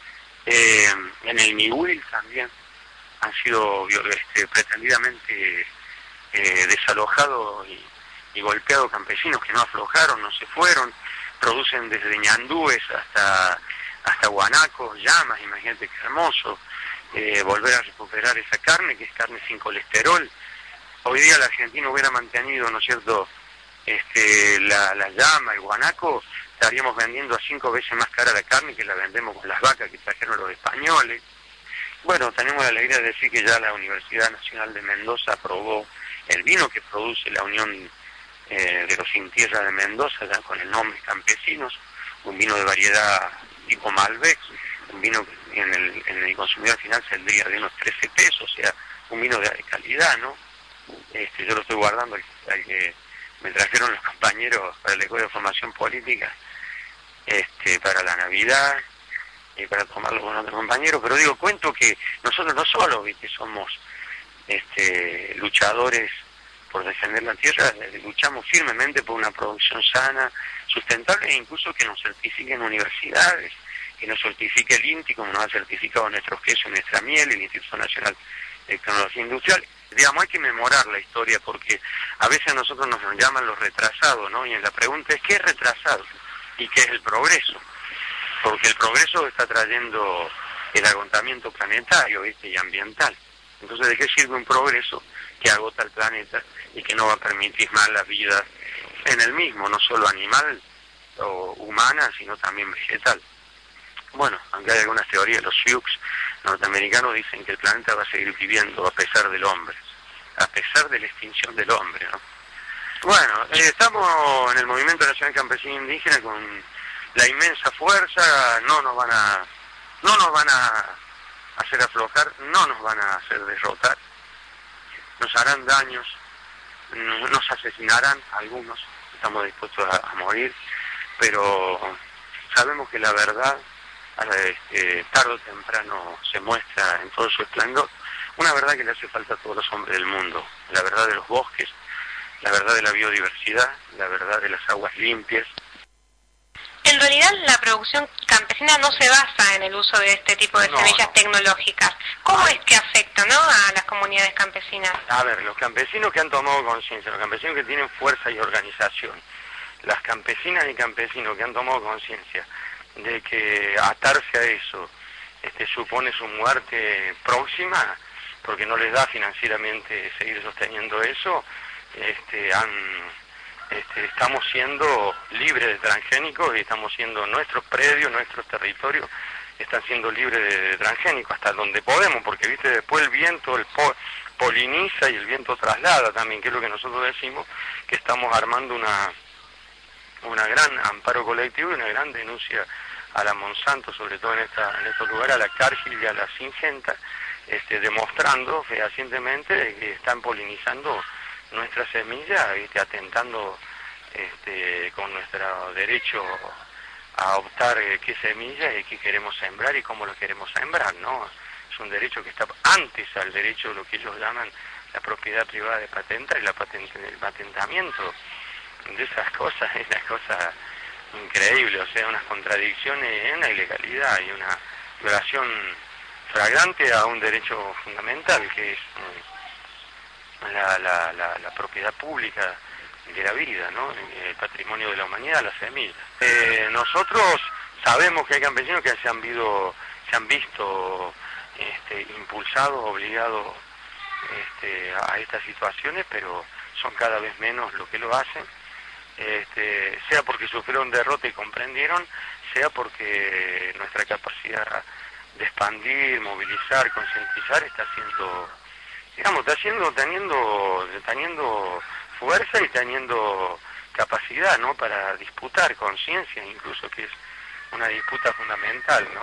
Eh, en el Mihuil también han sido este, pretendidamente eh, desalojados y, y golpeados campesinos que no aflojaron, no se fueron, producen desde Ñandúes hasta hasta Guanaco, llamas, imagínate qué hermoso, eh, volver a recuperar esa carne, que es carne sin colesterol. Hoy día la Argentina hubiera mantenido, ¿no es cierto?, este, la, la llama, el guanaco, estaríamos vendiendo a cinco veces más cara la carne que la vendemos con las vacas que trajeron los españoles. Bueno, tenemos la alegría de decir que ya la Universidad Nacional de Mendoza aprobó el vino que produce la Unión eh, de los Sin Tierra de Mendoza, ya con el nombre Campesinos, un vino de variedad tipo Malbec, un vino que en el, en el consumidor final saldría de unos trece pesos, o sea, un vino de calidad, ¿no? Este, yo lo estoy guardando al, al que me trajeron los compañeros para el Escuela de Formación Política, este, para la Navidad, y para tomarlo con otros compañeros, pero digo, cuento que nosotros no solo, ¿viste?, somos este, luchadores por defender la tierra, luchamos firmemente por una producción sana, sustentable, e incluso que nos certifiquen universidades, que nos certifique el INTI, como nos ha certificado nuestros quesos y nuestra miel, el Instituto Nacional de Tecnología Industrial. Digamos, hay que memorar la historia, porque a veces a nosotros nos llaman los retrasados, ¿no? Y la pregunta es, ¿qué es retrasado? ¿Y qué es el progreso? Porque el progreso está trayendo el agotamiento planetario, ¿viste?, y ambiental. Entonces, ¿de qué sirve un progreso que agota el planeta y que no va a permitir más la vida en el mismo, no solo animal o humana, sino también vegetal? Bueno, aunque hay algunas teorías, los Sioux norteamericanos dicen que el planeta va a seguir viviendo a pesar del hombre, a pesar de la extinción del hombre, ¿no? Bueno, eh, estamos en el Movimiento Nacional Campesino Indígena con la inmensa fuerza, no nos van a, no nos van a hacer aflojar, no nos van a hacer derrotar, nos harán daños, nos asesinarán algunos, estamos dispuestos a, a morir, pero sabemos que la verdad, este, tarde o temprano se muestra en todo su esplendor. una verdad que le hace falta a todos los hombres del mundo, la verdad de los bosques, la verdad de la biodiversidad, la verdad de las aguas limpias. En realidad la producción campesina no se basa en el uso de este tipo de No, semillas no. tecnológicas. ¿Cómo es que afecta, ¿no?, a las comunidades campesinas? A ver, los campesinos que han tomado conciencia, los campesinos que tienen fuerza y organización, las campesinas y campesinos que han tomado conciencia de que atarse a eso este, supone su muerte próxima, porque no les da financieramente seguir sosteniendo eso, este, han, este, estamos siendo libres de transgénicos y estamos siendo, nuestros predios, nuestros territorios están siendo libres de, de transgénicos hasta donde podemos, porque viste después el viento, el po poliniza y el viento traslada también, que es lo que nosotros decimos, que estamos armando una una gran amparo colectivo y una gran denuncia a la Monsanto, sobre todo en esta en estos lugares, a la Cargill y a la Syngenta, este, demostrando fehacientemente de que están polinizando nuestras semillas, ¿viste? Atentando este, con nuestro derecho a optar eh, qué semillas y qué queremos sembrar y cómo lo queremos sembrar, ¿no? Es un derecho que está antes al derecho, lo que ellos llaman la propiedad privada de patenta y la patente, el patentamiento de esas cosas. Es una cosa increíble, o sea, unas contradicciones, una ilegalidad y una violación flagrante a un derecho fundamental que es eh, la, la, la, la propiedad pública de la vida, ¿no? El patrimonio de la humanidad, las semillas. Eh, nosotros sabemos que hay campesinos que se han, visto, se han visto este, impulsados, obligados este, a estas situaciones, pero son cada vez menos los que lo hacen, este, sea porque sufrieron derrota y comprendieron, sea porque nuestra capacidad de expandir, movilizar, concientizar está siendo, digamos, está siendo, teniendo, teniendo fuerza y teniendo capacidad, ¿no?, para disputar conciencia, incluso, que es una disputa fundamental, ¿no?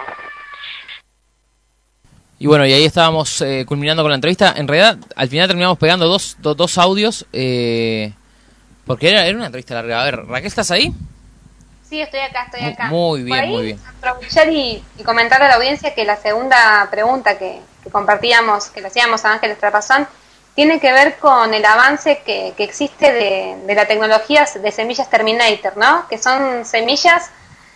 Y bueno, y ahí estábamos eh, culminando con la entrevista. En realidad, al final terminamos pegando dos, do, dos audios, eh, porque era, era una entrevista larga. A ver, Raquel, ¿estás ahí? Sí, estoy acá, estoy acá. Muy bien, Por ahí, muy bien. aprovechar y, y comentarle a la audiencia que la segunda pregunta que, que compartíamos, que le hacíamos a Ángeles Trapazón, tiene que ver con el avance que, que existe de, de la tecnología de semillas Terminator, ¿no? Que son semillas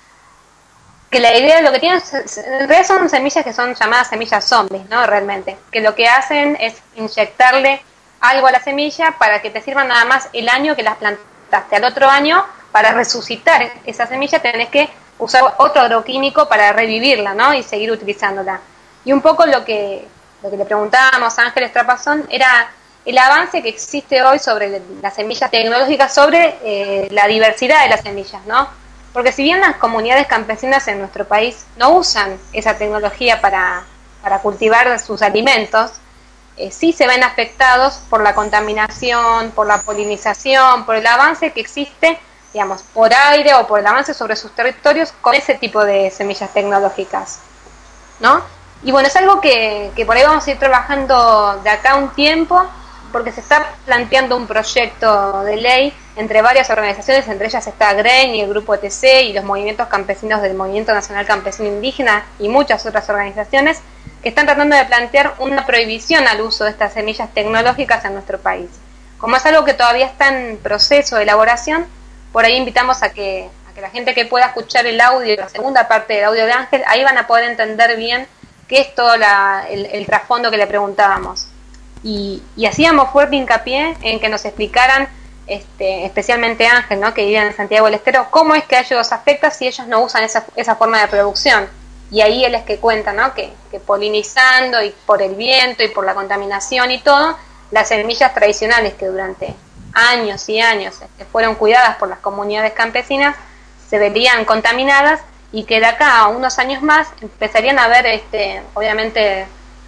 que la idea de lo que tienen, en realidad son semillas que son llamadas semillas zombies, ¿no? Realmente, que lo que hacen es inyectarle algo a la semilla para que te sirvan nada más el año que las plantaste. Al otro año, para resucitar esa semilla, tenés que usar otro agroquímico para revivirla, ¿no? Y seguir utilizándola. Y un poco lo que, lo que le preguntábamos a Ángeles Trapazón era el avance que existe hoy sobre las semillas tecnológicas, sobre eh, la diversidad de las semillas, ¿no? Porque si bien las comunidades campesinas en nuestro país no usan esa tecnología para, para cultivar sus alimentos, eh, sí se ven afectados por la contaminación, por la polinización, por el avance que existe, digamos, por aire o por el avance sobre sus territorios con ese tipo de semillas tecnológicas, ¿no? Y bueno, es algo que, que por ahí vamos a ir trabajando de acá un tiempo, porque se está planteando un proyecto de ley entre varias organizaciones, entre ellas está GREIN y el Grupo E T C y los movimientos campesinos del Movimiento Nacional Campesino Indígena y muchas otras organizaciones que están tratando de plantear una prohibición al uso de estas semillas tecnológicas en nuestro país. Como es algo que todavía está en proceso de elaboración, por ahí invitamos a que, a que la gente que pueda escuchar el audio, la segunda parte del audio de Ángel, ahí van a poder entender bien qué es todo la, el, el trasfondo que le preguntábamos. Y, y hacíamos fuerte hincapié en que nos explicaran, este, especialmente Ángel, ¿no?, que vive en Santiago del Estero, cómo es que a ellos los afecta si ellos no usan esa, esa forma de producción. Y ahí él es que cuenta, ¿no?, que, que polinizando y por el viento y por la contaminación y todo, las semillas tradicionales que durante años y años este, fueron cuidadas por las comunidades campesinas se verían contaminadas y que de acá a unos años más empezarían a ver, este, obviamente,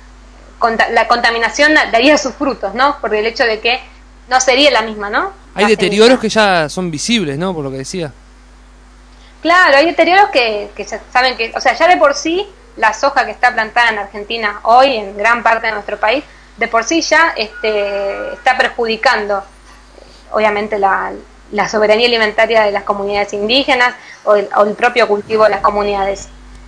la contaminación daría sus frutos, ¿no? Por el hecho de que no sería la misma, ¿no? Hay la deterioros semilla. que ya son visibles, ¿no? Por lo que decía. Claro, hay deterioros que, que ya saben que, o sea, ya de por sí la soja que está plantada en Argentina hoy, en gran parte de nuestro país, de por sí ya este, está perjudicando, obviamente, la, la soberanía alimentaria de las comunidades indígenas o el, o el propio cultivo de las comunidades.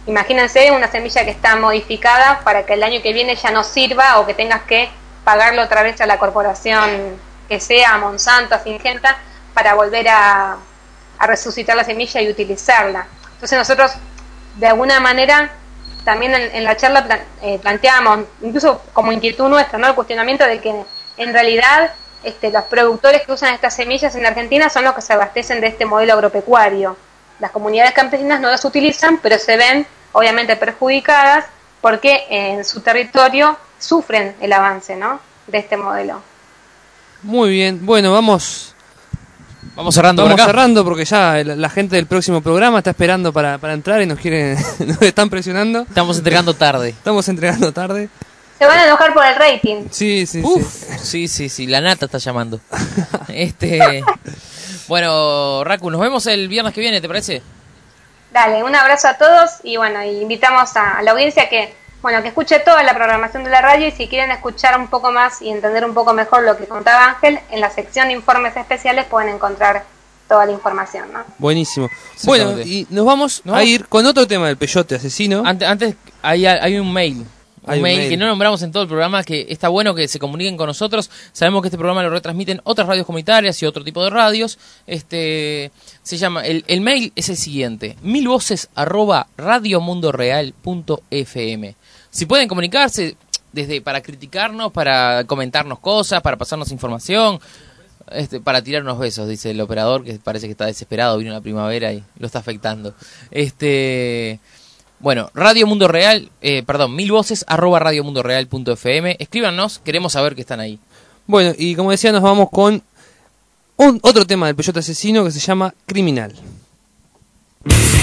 Imagínense una semilla que está modificada para que el año que viene ya no sirva o que tengas que pagarlo otra vez a la corporación que sea, a Monsanto, a Syngenta, para volver a, a resucitar la semilla y utilizarla. Entonces nosotros, de alguna manera, también en, en la charla plan, eh, planteamos, incluso como inquietud nuestra, ¿no?, el cuestionamiento de que en realidad este, los productores que usan estas semillas en Argentina son los que se abastecen de este modelo agropecuario. Las comunidades campesinas no las utilizan, pero se ven obviamente perjudicadas porque en su territorio sufren el avance, ¿no?, de este modelo. Muy bien, bueno, vamos vamos cerrando vamos por acá. cerrando porque ya la, la gente del próximo programa está esperando para, para entrar y nos quieren nos están presionando. Estamos entregando tarde. Estamos entregando tarde. Se van a enojar por el rating. Sí, sí, Uf, sí. sí, sí, sí, la nata está llamando. este, bueno, Raku, nos vemos el viernes que viene, ¿te parece? Dale, un abrazo a todos y bueno, y invitamos a, a la audiencia que, bueno, que escuche toda la programación de la radio y si quieren escuchar un poco más y entender un poco mejor lo que contaba Ángel, en la sección de informes especiales pueden encontrar toda la información, ¿no? Buenísimo. Bueno, y nos vamos ¿No? a ir con otro tema del peyote asesino. Antes, antes hay, hay un mail. Un Hay un mail, mail. que no nombramos en todo el programa, que está bueno que se comuniquen con nosotros. Sabemos que este programa lo retransmiten otras radios comunitarias y otro tipo de radios. Este se llama el, el mail es el siguiente: milvoces arroba radiomundoreal punto fm. Si pueden comunicarse desde para criticarnos, para comentarnos cosas, para pasarnos información, este, para tirar unos besos, dice el operador, que parece que está desesperado, vino la primavera y lo está afectando. Este Bueno, Radio Mundo Real, eh, perdón, milvoces arroba radiomundoreal punto fm. Escríbanos, queremos saber que están ahí. Bueno, y como decía, nos vamos con un, otro tema del peyote asesino que se llama Criminal.